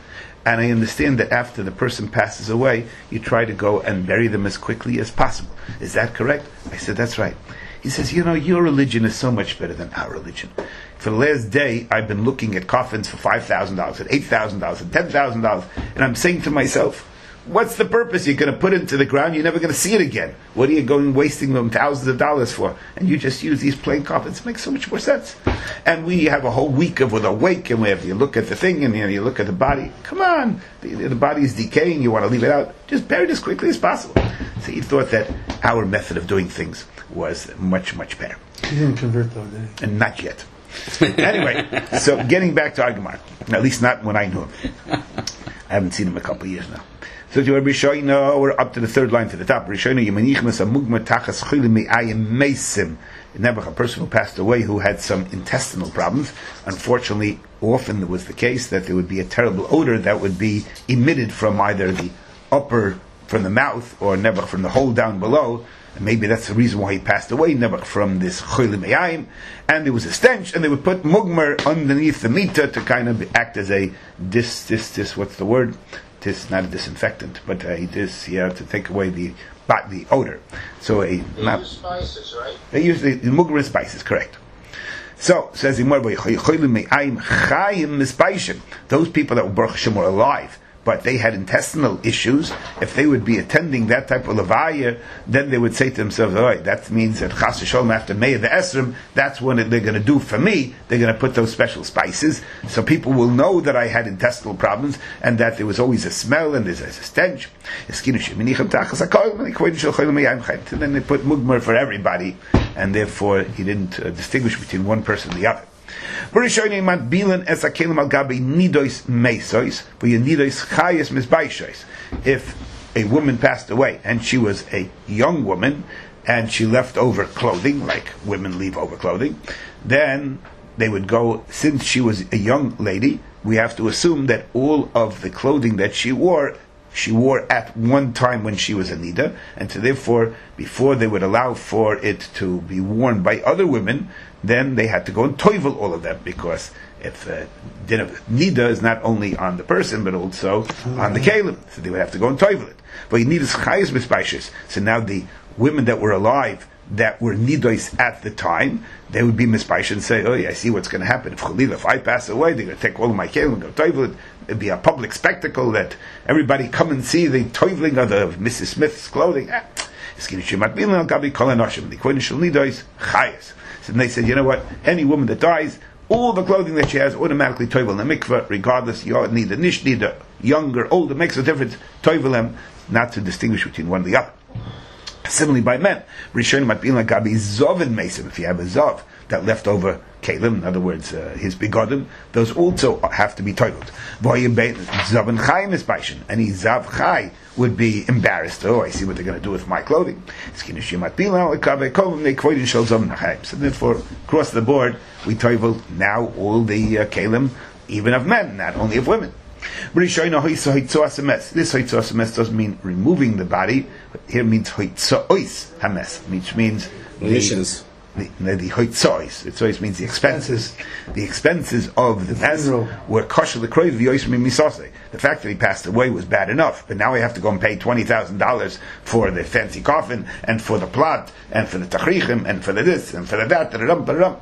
Speaker 1: And I understand that after the person passes away, you try to go and bury them as quickly as possible. Is that correct? I said, that's right. He says, you know, your religion is so much better than our religion. For the last day, I've been looking at coffins for five thousand dollars, and eight thousand dollars, and ten thousand dollars, and I'm saying to myself, what's the purpose? You're going to put it into the ground, you're never going to see it again. What are you going wasting them thousands of dollars for? And you just use these plain coffins. It makes so much more sense. And we have a whole week of with a wake, and we have, you look at the thing, and you, know, you look at the body. Come on, the, the body is decaying, you want to leave it out. Just bury it as quickly as possible. So he thought that our method of doing things was much, much better.
Speaker 2: He didn't convert though, did he?
Speaker 1: And not yet. Anyway, so getting back to Agamar, at least not when I knew him. I haven't seen him a couple of years now. So to Rishoyno, we're up to the third line to the top. Rishoyno, Yemanichmas Amugma Tachas Chilim Me'ayim Mesim. Never a person who passed away who had some intestinal problems. Unfortunately, often it was the case that there would be a terrible odor that would be emitted from either the upper, from the mouth, or never from the hole down below. And maybe that's the reason why he passed away, never from this Chilim Me'ayim. And there was a stench, and they would put mugmer underneath the mita to kind of act as a dis, dis, dis, what's the word? This not a disinfectant, but a this yeah to take away the but the odor. So a
Speaker 5: They
Speaker 1: not,
Speaker 5: use spices, right?
Speaker 1: they use the, the mugger and spices, correct. So says the Gemara, those people that were Baruch Hashem were alive, but they had intestinal issues. If they would be attending that type of levaya, then they would say to themselves, all right, that means that Chas V'Sholom after Meir the Esrim, that's what they're going to do for me. They're going to put those special spices, so people will know that I had intestinal problems, and that there was always a smell, and there's a stench. And then they put mugmer for everybody, and therefore he didn't uh, distinguish between one person and the other. If a woman passed away and she was a young woman and she left over clothing, like women leave over clothing, then they would go, since she was a young lady, we have to assume that all of the clothing that she wore she wore at one time when she was a nida, and so therefore, before they would allow for it to be worn by other women, then they had to go and toivel all of them, because if uh, din of nida is not only on the person but also mm-hmm. on the kalim, so they would have to go and toivel it. But you need a chayes mispaishis. So now the women that were alive that were nidois at the time, they would be mispaish and say, oh yeah, I see what's going to happen. If Chalila, if I pass away, they're going to take all of my kalim and go toivel it. It'd be a public spectacle that everybody come and see the toiveling of the Missus Smith's clothing. Ah. So they said, you know what? Any woman that dies, all the clothing that she has automatically toivel in the mikveh, regardless, you need a nish, need a younger, older, makes a difference. Toivel them, not to distinguish between one and the other. Similarly, by men, Rishon might be like Gabi Zovin Mason. If you have a Zov that left over Kalim, in other words, uh, his begodim, those also have to be toiveled. Zovin Chai Mispaishin. Any Zav Chai would be embarrassed. Oh, I see what they're going to do with my clothing. So therefore, across the board, we toivel now all the uh, Kalim, even of men, not only of women. This hoitzoas hames doesn't mean removing the body, but here means hoitzois hames, which means
Speaker 3: emissions.
Speaker 1: The, the, the hoitzois. Hoitzois means the expenses. The expenses of the mess were kosher the kroiv v'yoismi misose. The fact that he passed away was bad enough, but now I have to go and pay twenty thousand dollars for the fancy coffin, and for the plot, and for the tachrichim, and for the this, and for the that, da-da-dum,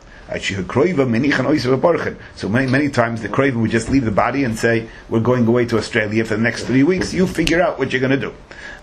Speaker 1: so many many times the Kroivim would just leave the body and say, we're going away to Australia for the next three weeks, you figure out what you're going to do.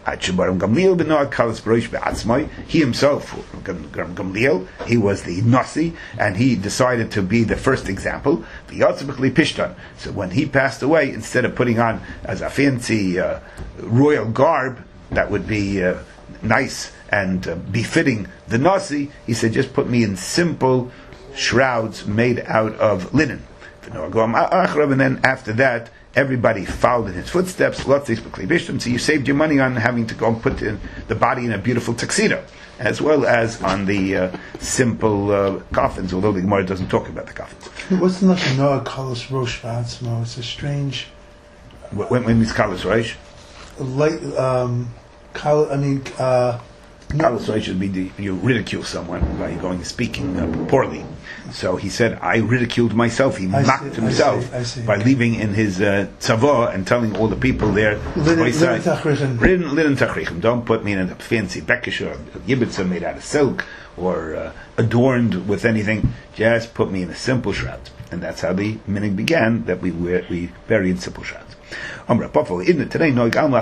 Speaker 1: He himself, Gamliel, he was the Nasi, and he decided to be the first example. So when he passed away, instead of putting on as a fancy uh, royal garb that would be uh, nice and uh, befitting the Nasi, he said, just put me in simple shrouds made out of linen. And then after that, everybody followed in his footsteps. So you saved your money on having to go and put in the body in a beautiful tuxedo, as well as on the uh, simple uh, coffins, although the Gemara doesn't talk about the coffins.
Speaker 2: What's not the Noah Kalos Rosh V'atzmo? It's a strange...
Speaker 1: When, when means Kalos Rosh?
Speaker 2: Light, um, Kal, I mean... Uh,
Speaker 1: Kalos Rosh should be the, you ridicule someone by going speaking uh, poorly. So he said, I ridiculed myself. He
Speaker 2: I
Speaker 1: mocked
Speaker 2: see, I
Speaker 1: himself
Speaker 2: see, I see.
Speaker 1: by leaving in his uh, tzava and telling all the people there,
Speaker 2: Linen-
Speaker 1: "Boisai,
Speaker 2: linen tachrichem."
Speaker 1: Linen linen tachrichem. Don't put me in a fancy bekish or a yibbitza made out of silk or uh, adorned with anything. Just put me in a simple shroud." And that's how the minig began, that we wear, we bury in simple shrouds. Today,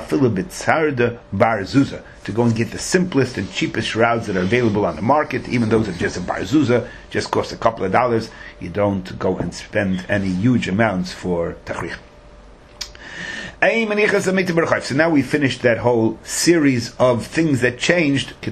Speaker 1: to go and get the simplest and cheapest shrouds that are available on the market, even those that just a bar zuzah, just cost a couple of dollars. You don't go and spend any huge amounts for tachrich. So now we finished that whole series of things that changed, and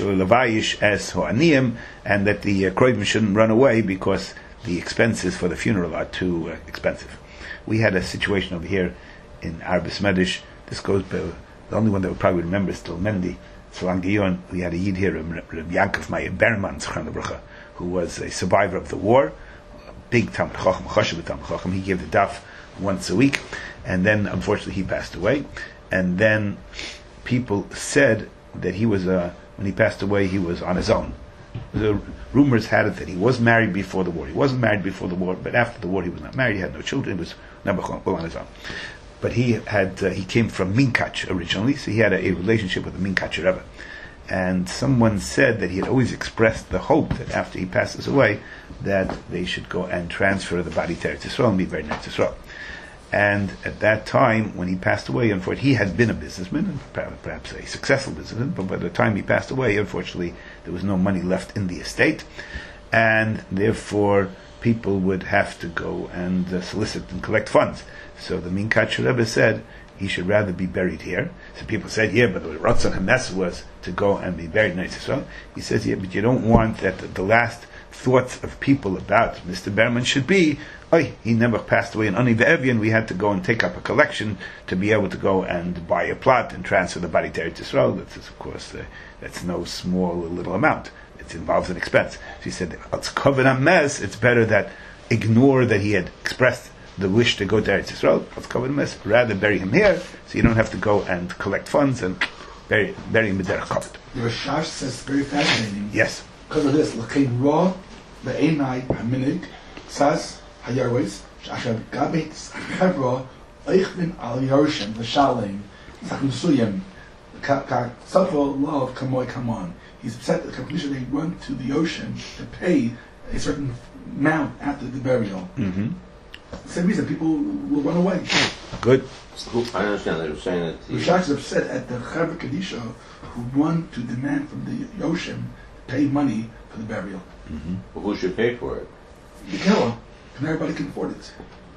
Speaker 1: that the uh, kroivim shouldn't run away because the expenses for the funeral are too uh, expensive. We had a situation over here in Arbis Medish. This goes by, the only one that would probably remember is still Mendy. Solangiyon, we had a Yid here, Reb Yankov Meyer Berman, who was a survivor of the war, a big Talmid Chacham, Chashav Talmid Chacham. He gave the daf once a week, and then unfortunately he passed away. And then people said that he was, uh, when he passed away, he was on his own. The rumors had it that he was married before the war. He wasn't married before the war, but after the war he was not married. He had no children. He was never on his own. But he had uh, he came from Minkach originally, so he had a, a relationship with the Minkach Rebbe. And someone said that he had always expressed the hope that after he passes away, that they should go and transfer the body to Eretz Yisrael and be buried in Eretz Yisrael. And at that time, when he passed away, unfortunately, he had been a businessman, and perhaps a successful businessman, but by the time he passed away, unfortunately, there was no money left in the estate, and therefore people would have to go and uh, solicit and collect funds. So the Minkach Rebbe said he should rather be buried here. So people said, yeah, but the Ratzon Hames was to go and be buried in Eretz Yisrael. He says, yeah, but you don't want that the, the last thoughts of people about Mister Berman should be, oh, he never passed away in Ani Ve'evian, we had to go and take up a collection to be able to go and buy a plot and transfer the body to Eretz Yisrael. That's, of course, uh, that's no small little amount. It involves an expense. So he said, it's covered on mess, it's better that ignore that he had expressed the wish to go to Eretz Yisrael, it's covered in mess, rather bury him here, so you don't have to go and collect funds and bury, bury him with their covered.
Speaker 6: The Rashash says very fascinating.
Speaker 1: Yes.
Speaker 6: Because of this, L'kein Ra, L'einai Haminig, Sas Hayarwes, Shashav Gabit Chevra, Eichmin Al Yorshim, L'shalim, Sakusuyim, Ka Safo Love Kamoy Kamon. He's upset that the conclusion they run to the ocean to pay a certain amount after the burial.
Speaker 1: Mm-hmm.
Speaker 6: Same reason people will run away.
Speaker 1: Good.
Speaker 4: I understand they were saying that the,
Speaker 6: Rashash is upset at the Chevra Kadisha who run to demand from the ocean to pay money for the burial.
Speaker 1: Mm-hmm.
Speaker 4: well, who should pay for it?
Speaker 6: The Kelah, and everybody can afford it.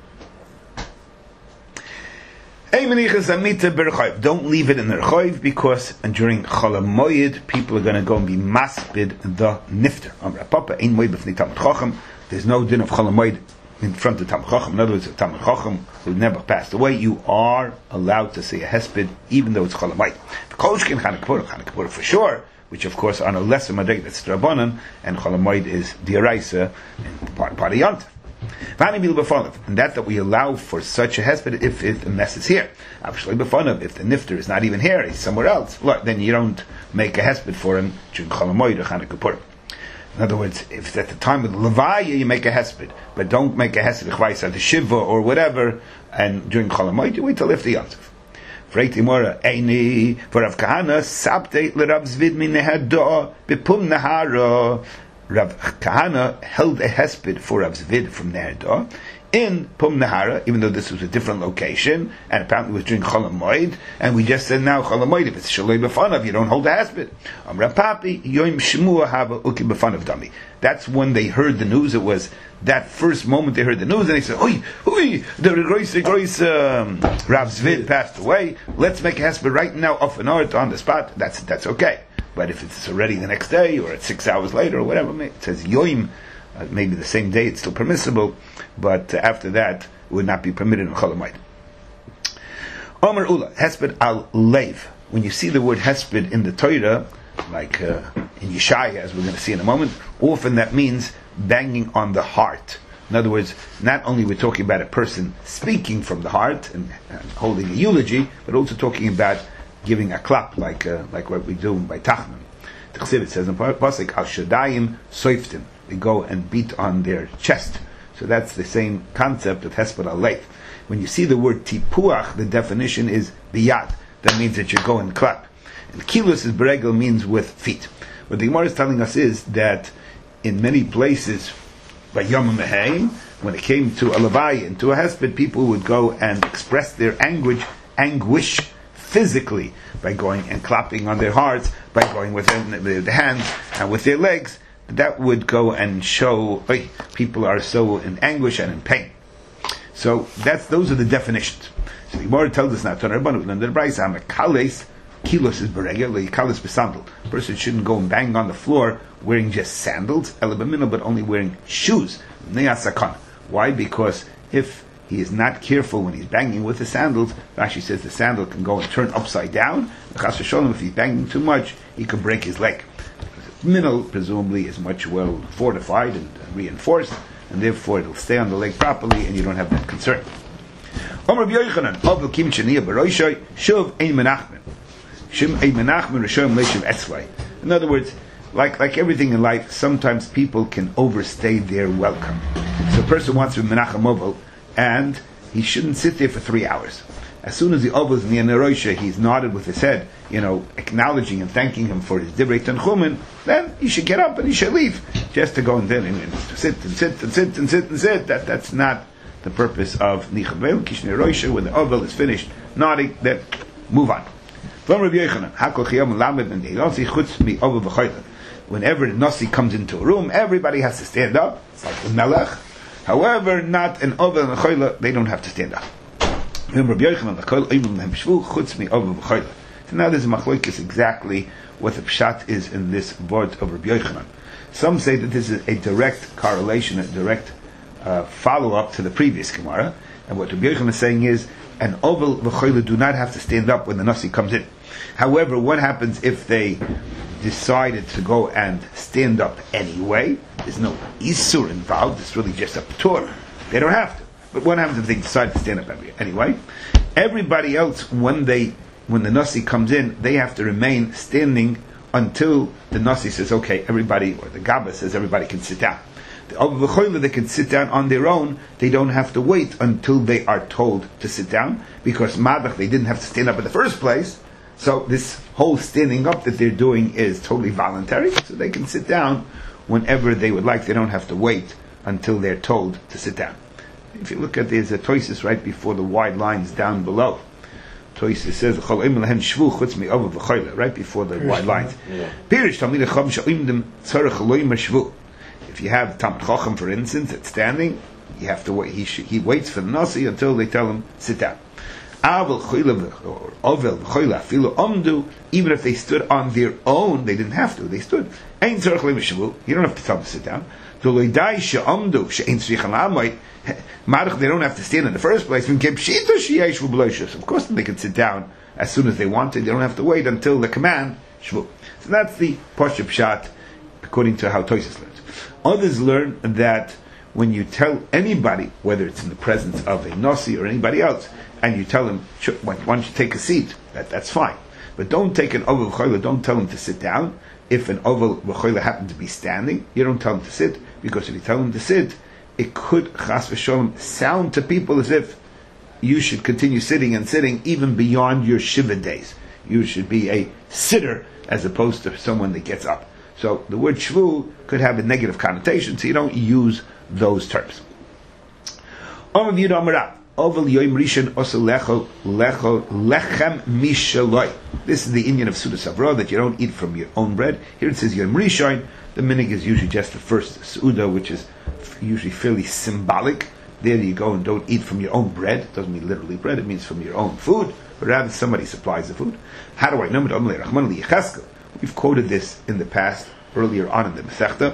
Speaker 1: Don't leave it in the Rechoiv because during Chol HaMoed people are going to go and be maspid the nifter. There's no din of Chol HaMoed in front of Talmid Chacham. In other words, a Talmid Chacham who never passed away, you are allowed to say a hesped even though it's Chol HaMoed. Kolshkin Chana Kapura, Chana Kapura for sure, which of course on a lesser madrig that's Drabanan, and Chol HaMoed is Diaraisa and part of Yontif. And that that we allow for such a hesped if, if the mess is here. Actually, if the nifter is not even here, he's somewhere else, look, then you don't make a hesped for him during Chol HaMoed or Chana Kapura. In other words, if it's at the time of the Levaya, you make a hesped, but don't make a hesped chvais at the Shiva or whatever, and during Chol HaMoed, you wait till after Yontif. Freiti Mora, Eini, for Rav Kahana, Sabte l'Rav Zvid min Nehado, Bipum Nahara. Rav Kahana held a hesped for Rav Zvid from Nehado in Pum Nahara, even though this was a different location, and apparently it was during Chol HaMoed, and we just said now Chol HaMoed, if it's Shaloi B'fanav, you don't hold a hesped. Amra Papi, Yoim Shmua Hava Uki B'fanav Dami. That's when they heard the news. It was that first moment they heard the news, and they said, Oi, oi, the Grois, the Grois, um, Rav Zvid passed away, let's make a hesped right now, off an art, on the spot, that's that's okay. But if it's already the next day, or it's six hours later, or whatever, it says Yoim, uh, maybe the same day, it's still permissible, but uh, after that, it would not be permitted in Chol HaMoed. Omer Ula, Hesped al Leiv. When you see the word Hesped in the Torah, like uh, in Yeshaya, as we're going to see in a moment, often that means banging on the heart. In other words, not only we're talking about a person speaking from the heart and, and holding a eulogy, but also talking about giving a clap, like uh, like what we do by Tachman. The Chassidut says in Pasuk, Al Shadayim Soiftim. they go and beat on their chest. So that's the same concept of Hesped Aleif. When you see the word tipuach, the definition is biyad. That means that you go and clap. And kilus is beregel, means with feet. What the Gemara is telling us is that in many places, by Yom Mehaim, when it came to a Levai and to a Hesped, people would go and express their anguish, anguish physically by going and clapping on their hearts, by going with their, their hands and with their legs. That would go and show oh, people are so in anguish and in pain. So that's those are the definitions. So the Gemara tells us now, kilos is beregel, kalos besandal. A person shouldn't go and bang on the floor wearing just sandals, but only wearing shoes. Why? Because if he is not careful when he's banging with the sandals, Rashi says the sandal can go and turn upside down. If he's banging too much, he could break his leg. Minel presumably is much well fortified and reinforced, and therefore it'll stay on the leg properly, and you don't have that concern. In other words, like like everything in life, sometimes people can overstay their welcome. So a person wants to be menachem oval, and he shouldn't sit there for three hours. As soon as the oval is in the Neroisha, he's nodded with his head, you know, acknowledging and thanking him for his divrei tanchumen, then he should get up and he should leave. Just to go and then and, and to sit and sit and sit and sit and sit, that, that's not the purpose of Nicham Veil. Kish Neroisha, when the oval is finished nodding, then move on. Whenever the Nasi comes into a room, everybody has to stand up. It's like the Melech. However, not an Ovel and a Choyla, they don't have to stand up. So now there's a machlokes exactly what the pshat is in this word of Rabbi Yochanan. Some say that this is a direct correlation, a direct uh, follow-up to the previous Gemara. And what Rabbi Yochanan is saying is, an Ovel v'choyla do not have to stand up when the Nasi comes in. However, what happens if they decided to go and stand up anyway? There's no isur involved. It's really just a p'tur. They don't have to. But what happens if they decide to stand up anyway? Everybody else, when they when the Nasi comes in, they have to remain standing until the Nasi says, okay, everybody, or the Gabba says everybody can sit down. The Ovel v'choyla, they can sit down on their own. They don't have to wait until they are told to sit down, because Madach, they didn't have to stand up in the first place. So this whole standing up that they're doing is totally voluntary, so they can sit down whenever they would like. They don't have to wait until they're told to sit down. If you look at, there's a Toises right before the wide lines down below. Toises says, right before the wide lines. If you have Talmid Chacham, for instance, that's standing, you have to wait. He sh- he waits for the Nasi until they tell him, sit down. Even if they stood on their own, they didn't have to. They stood. You don't have to tell them to sit down. They don't have to stand in the first place. Of course, they can sit down as soon as they want to. They don't have to wait until the command. So that's the Pashup Pshat, according to how Toises learns. Others learn that when you tell anybody, whether it's in the presence of a Nasi or anybody else, and you tell them, why don't you take a seat? That, that's fine. But don't take an Ovel V'choyla, don't tell him to sit down. If an Ovel V'choyla happened to be standing, you don't tell him to sit, because if you tell him to sit, it could, chas v'sholem, sound to people as if you should continue sitting and sitting even beyond your Shiva days. You should be a sitter as opposed to someone that gets up. So the word shvu could have a negative connotation, so you don't use those terms. This is the Indian of Suda Savra, that you don't eat from your own bread. Here it says Yom Rishon. The minig is usually just the first Suda, which is usually fairly symbolic. There you go and don't eat from your own bread. It doesn't mean literally bread, it means from your own food, but rather somebody supplies the food. How do I know? We've quoted this in the past, earlier on in the Masechta.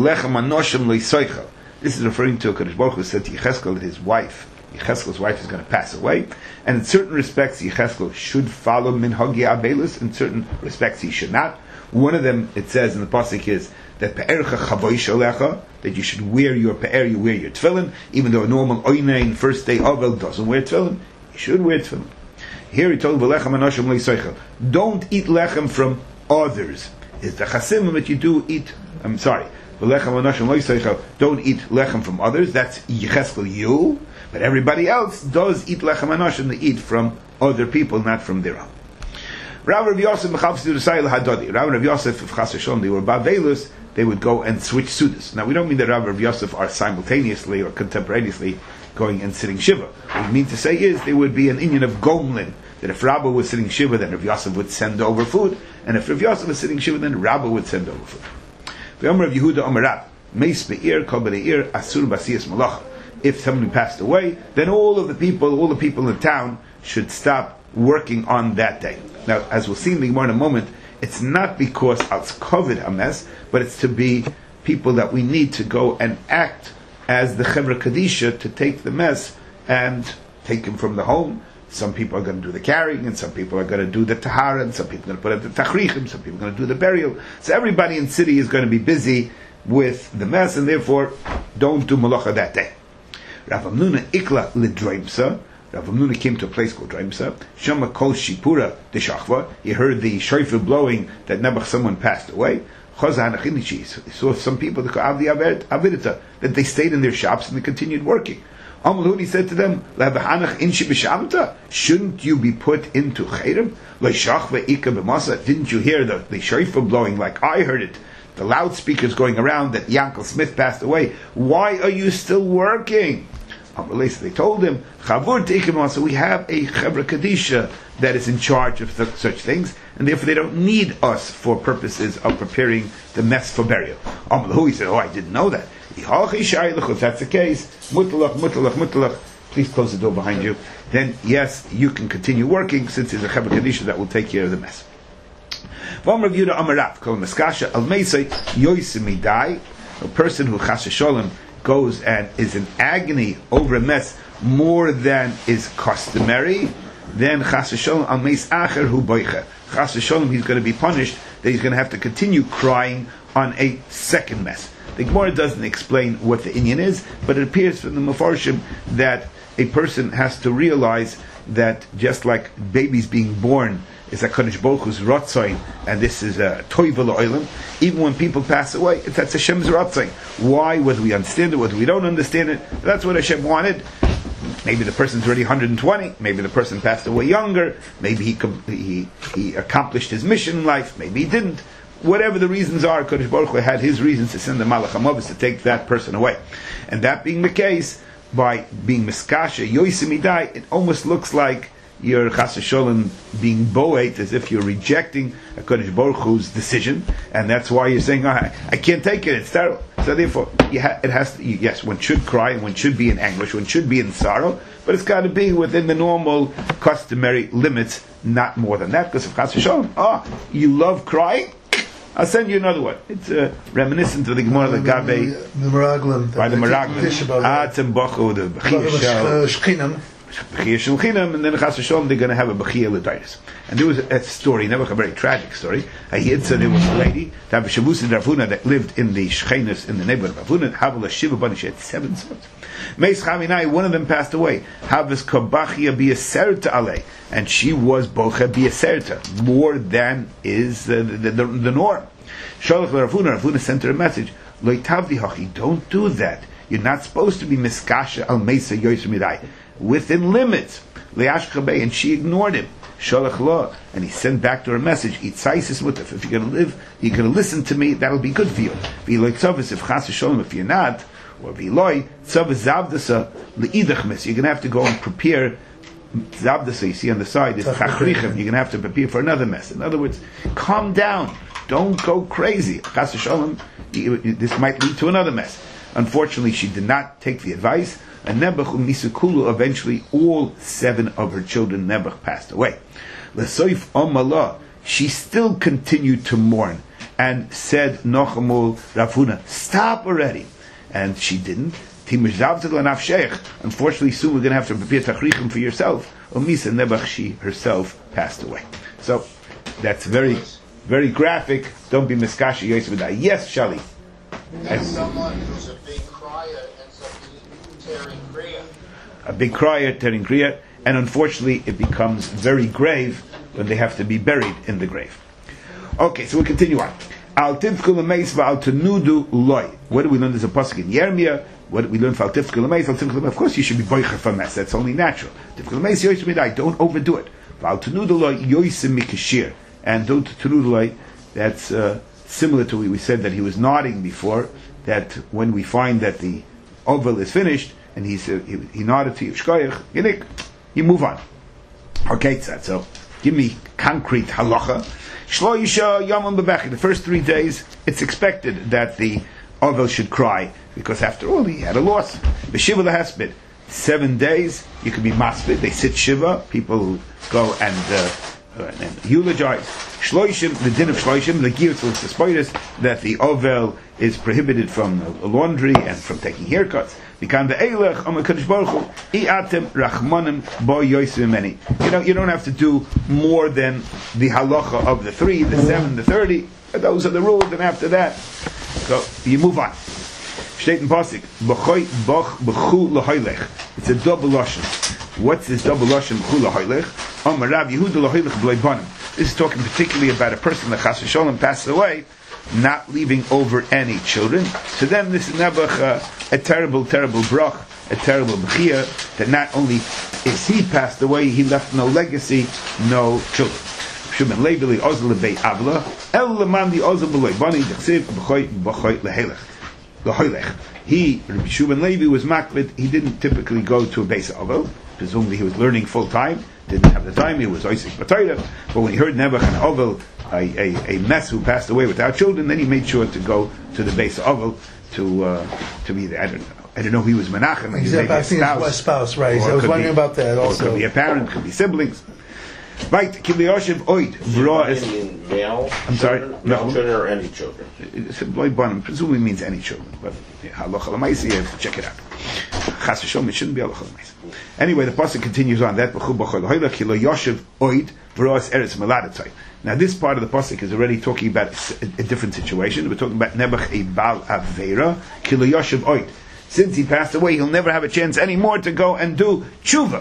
Speaker 1: This is referring to a Kadosh Baruch Hu said to Yecheskel that his wife, Yecheskel's wife, is going to pass away, and in certain respects Yecheskel should follow Minhagi Abelus, in certain respects he should not. One of them, it says in the pasuk, is that Pe'ercha Chavoy Shalecha, that you should wear your Pe'er, you wear your tefillin, even though a normal Oynein first day Avel doesn't wear tefillin, you should wear tefillin. Here he told V'lechem Anoshim Leisoichel, don't eat lechem from others. Is the chasim that you do eat? I'm sorry. Don't eat lechem from others. That's Yecheskel, you. But everybody else does eat lechem anoshim. They eat from other people, not from their own. Rav Rav Yosef mechavs d'Yisrael hadodi. Rav Rav Yosef, if Chas v'Shalom they were bavelus, they would go and switch sudas. Now we don't mean that Rav Rav Yosef are simultaneously or contemporaneously going and sitting shiva. What we mean to say is there would be an inyan of gomlin, that if Rabba was sitting shiva, then Rav Yosef would send over food, and if Rav Yosef was sitting shiva, then Rabba would send over food. V'yomer Rav Yehuda Omer Rav, meis be'ir kol be'ir asur basiyas malacha. If somebody passed away, then all of the people, all the people in the town should stop working on that day. Now, as we'll see in the Gemara in a moment, it's not because it's covered a mess, but it's to be people that we need to go and act as the Chevra Kadisha to take the mess and take him from the home. Some people are going to do the carrying, and some people are going to do the tahara, and some people are going to put up the tachrichim, some people are going to do the burial. So everybody in the city is going to be busy with the mess, and therefore don't do malacha that day. Rav Amnuna ikla lidroimsa. Rav Amnuna came to a place called Droimsa. Shama kol shipura de shachva. He heard the shofar blowing that Nebuch someone passed away. Chazan achinichi. He saw some people that avdi avidita, that they stayed in their shops and they continued working. Amalhuni said to them, shouldn't you be put into chayrim? Didn't you hear the, the shofar blowing like I heard it? The loudspeakers going around that Yankel Smith passed away. Why are you still working? They told him, so we have a Chevra Kadisha that is in charge of th- such things, and therefore they don't need us for purposes of preparing the mess for burial. He said, oh, I didn't know that. If that's the case, mutalach, mutalach, mutalach, please close the door behind you. Then, yes, you can continue working, since there's a Chevra Kadisha that will take care of the mess. A person who chas v'sholem goes and is in agony over a mess more than is customary, then chas v'sholem al meis acher hu boicha. Chas v'sholem, he's going to be punished that he's going to have to continue crying on a second mess. The Gemara doesn't explain what the inyan is, but it appears from the Mefarshim that a person has to realize that just like babies being born is a Kadosh Baruch Hu's Ratzain, and this is a Toivel Oilam, even when people pass away, that's Hashem's Ratzain. Why? Whether we understand it, whether we don't understand it, that's what Hashem wanted. Maybe the person's already one hundred twenty, maybe the person passed away younger, maybe he he, he accomplished his mission in life, maybe he didn't. Whatever the reasons are, Kadosh Baruch Hu had his reasons to send the Malach HaMavis to take that person away. And that being the case, by being miskasha, yoisimidai, it almost looks like you're chas v'sholem being boet, as if you're rejecting a Kadosh Baruch Hu's decision, and that's why you're saying, oh, I, I can't take it, it's terrible. So therefore, you ha- it has to, yes, one should cry, and one should be in anguish, one should be in sorrow, but it's got to be within the normal, customary limits, not more than that, because of chas v'sholem, oh, you love crying? I'll send you another one. It's uh, reminiscent of the Gemara that Gabe
Speaker 2: the Meraglim,
Speaker 1: by the Meraglim. Atzem Bochu, the Bechiyah Shel Bechiyah Shel Chinam, and then Chas v'Sholem they're going to have a Bechiyah L'Daitis. And there was a, a story, never a very tragic story. I heard that there was a lady, Tav Shavusin Ravuna, that lived in the Shchenes in the neighborhood of Ravuna. Havel Shiva Bani, she had seven sons. Meis Chaminai, one of them passed away. Havis Kabachia Biyaserta Ale, and she was Bocha Biyaserta, more than is uh, the, the, the norm. Shalach Ravuna, Ravuna sent her a message. Lo Tavdi Hachi, don't do that. You're not supposed to be Miskasha Al Meisa Yoyser Midai. Within limits. Leash Chabei, and she ignored him. Shalach Lo, and he sent back to her a message. Itzaisis Mutaf, if you're going to live, you're going to listen to me, that'll be good for you. V'lo Tzavis, if Chas v'Sholem, if you're not, or V'loi, Tzavis Zavdasa, Le'idachmis, you're going to have to go and prepare Zavdasa, you see on the side, is Chachrichem, you're going to have to prepare for another mess. In other words, calm down. Don't go crazy. Chas v'Sholem, this might lead to another mess. Unfortunately, she did not take the advice, and Nebuch Nisukulu, eventually all seven of her children, Nebuch, passed away. L'soif Omalah, she still continued to mourn, and said, Nochamul Ravuna, stop already. And she didn't. Unfortunately, soon we're going to have to prepare tachrichim for yourself. Umisa Nebuch, she herself passed away. So, that's very, very graphic. Don't be miskashi Yosef. Yes, Shali.
Speaker 5: As someone who's a big crier ends up tearing kriya.
Speaker 1: A big crier tearing kriya, and unfortunately it becomes very grave when they have to be buried in the grave. Okay, so we'll continue on. Al tifkul lemeis v'al tenudu loy. What do we learn? There's a pasuk in Yirmiyah. What do we learn? Al tifkul lemeis, al tifkul lemeis. Of course, you should be boicher for mess. That's only natural. Tifkul lemeis yoysim midai. Don't overdo it. V'al tenudu loy yoysim mikashir. And don't tenudu loy. That's uh, similar to what we said that he was nodding before. That when we find that the oval is finished and he said he, he nodded to you, shkoyach, yinik, you move on. Okay, so give me concrete halacha. Shlo yisha yamam bebechik. The first three days, it's expected that the ovel should cry because after all he had a loss. The shiva lehaspid. Seven days you can be maspid. They sit shiva. People go and, uh, uh, and eulogize. Shloishim, the din of shloishim, the giyutzul spiders, that the ovel is prohibited from laundry and from taking haircuts. You know, you don't have to do more than the halacha of the three, the seven, the thirty. Those are the rules, and after that, so you move on. Steht in Pasuk, it's a double lashon. What's this double lashon? This is talking particularly about a person that chas v'sholem passes away, not leaving over any children. To them, this is never uh, a terrible, terrible brach, a terrible bechia, that not only is he passed away, he left no legacy, no children. Shubin Levi ozl lebei avla, el leman di ozl b'loy bani dechsiv b'choy b'choy lehelech lehoylech. He, Rabbi Shubin Levi, was makbid. He didn't typically go to a base ovel. Presumably, he was learning full time. Didn't have the time. He was Isaac Batayra. But when he heard Nebuch and Ovel, a, a, a mess who passed away without children, then he made sure to go to the base of Ovel to uh, to be there. I don't know. I don't know if he was Menachem. He was maybe
Speaker 2: I
Speaker 1: a
Speaker 2: think
Speaker 1: spouse,
Speaker 2: it's a spouse, right?
Speaker 1: I
Speaker 2: was wondering
Speaker 1: be,
Speaker 2: about that also.
Speaker 1: Or could be a parent, could be siblings. Right, Kiliyoshev Oid.
Speaker 4: Mean male
Speaker 1: I'm sorry,
Speaker 4: children,
Speaker 1: no.
Speaker 4: male children or any children?
Speaker 1: Presumably means any children, but halacha l'maisi, you have to check it out. Chas v'sholem, it shouldn't be halacha l'maisi. Anyway, the pasuk continues on that. Now, this part of the pasuk is already talking about a, a different situation. We're talking about Nebuch a Bal Avera Kilayoshev Oid. Since he passed away, he'll never have a chance anymore to go and do tshuva,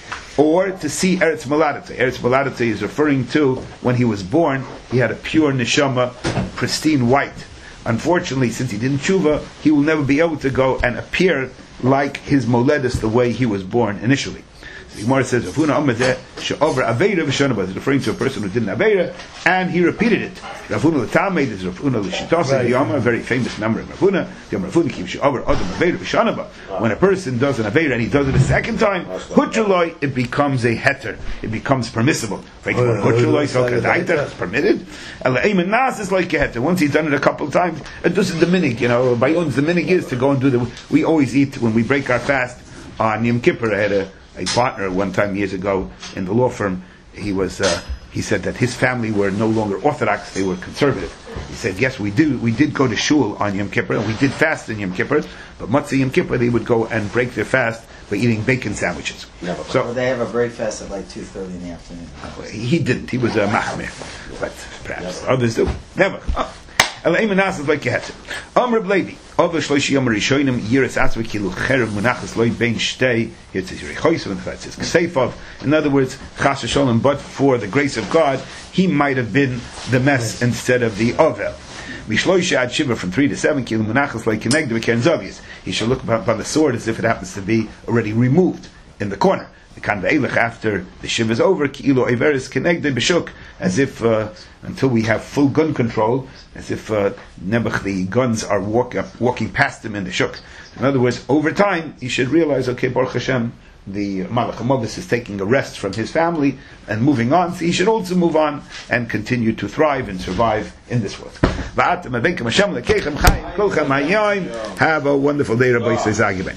Speaker 1: or to see Eretz Maladate. Eretz Maladate is referring to when he was born, he had a pure neshama, pristine white. Unfortunately, since he didn't tshuva, he will never be able to go and appear like his moledus, the way he was born initially. So the Gemara says, "Avuna Amadeh she'over aveira v'shonaba." It's referring to a person who did an aveira, and he repeated it. Ravuna l'tamei is Ravuna l'shitasa. The Yoma, a very famous member of Ravuna. The Yom Ravuna keeps she'over adam aveira v'shonaba. When a person does an aveira and he does it a second time, hutruloi, it becomes a heter. It becomes permissible. Hutruloi so kadaita, it's permitted. Eleimen nas is like a heter. Once he's done it a couple of times, it doesn't the minig. You know, by ons the minig is to go and do the. We always eat when we break our fast on Yom Kippur. I had a A partner one time years ago in the law firm. He was uh, he said that his family were no longer Orthodox; they were conservative. He said, "Yes, we do. We did go to shul on Yom Kippur, and we did fast in Yom Kippur. But Matzah Yom Kippur, they would go and break their fast by eating bacon sandwiches."
Speaker 7: No,
Speaker 1: so
Speaker 7: well, they have a breakfast at like two thirty in the afternoon.
Speaker 1: He didn't. He was a machmir, but perhaps Never. Others do. Never. Oh. Eleimenas is like you had to. Amr Blevi. Over Shloshi Yom Rishonim Yiris Atzva Kilu Cherev Munachas Loi Ben Shtei. Here it says Yerichoyim, in fact it says Ksefov. In other words, Chas v'Sholem, but for the grace of God, he might have been the mess instead of the Ovel. Mishloisha ad Shiva from three to seven Kilu Munachas Loi Kinegdu V'Keren Zovius. He shall look upon the sword as if it happens to be already removed in the corner. The kan ve'elech, after the shiv is over, ki'ilo everis kenegde b'shuk, as if uh, until we have full gun control, as if uh, Nebuch, the guns are walk, uh, walking past him in the shuk. In other words, over time, he should realize, okay, Baruch Hashem, the Malach HaMovis is taking a rest from his family and moving on, so he should also move on and continue to thrive and survive in this world. Have a wonderful day, Rabbi Yisrael Zagiben.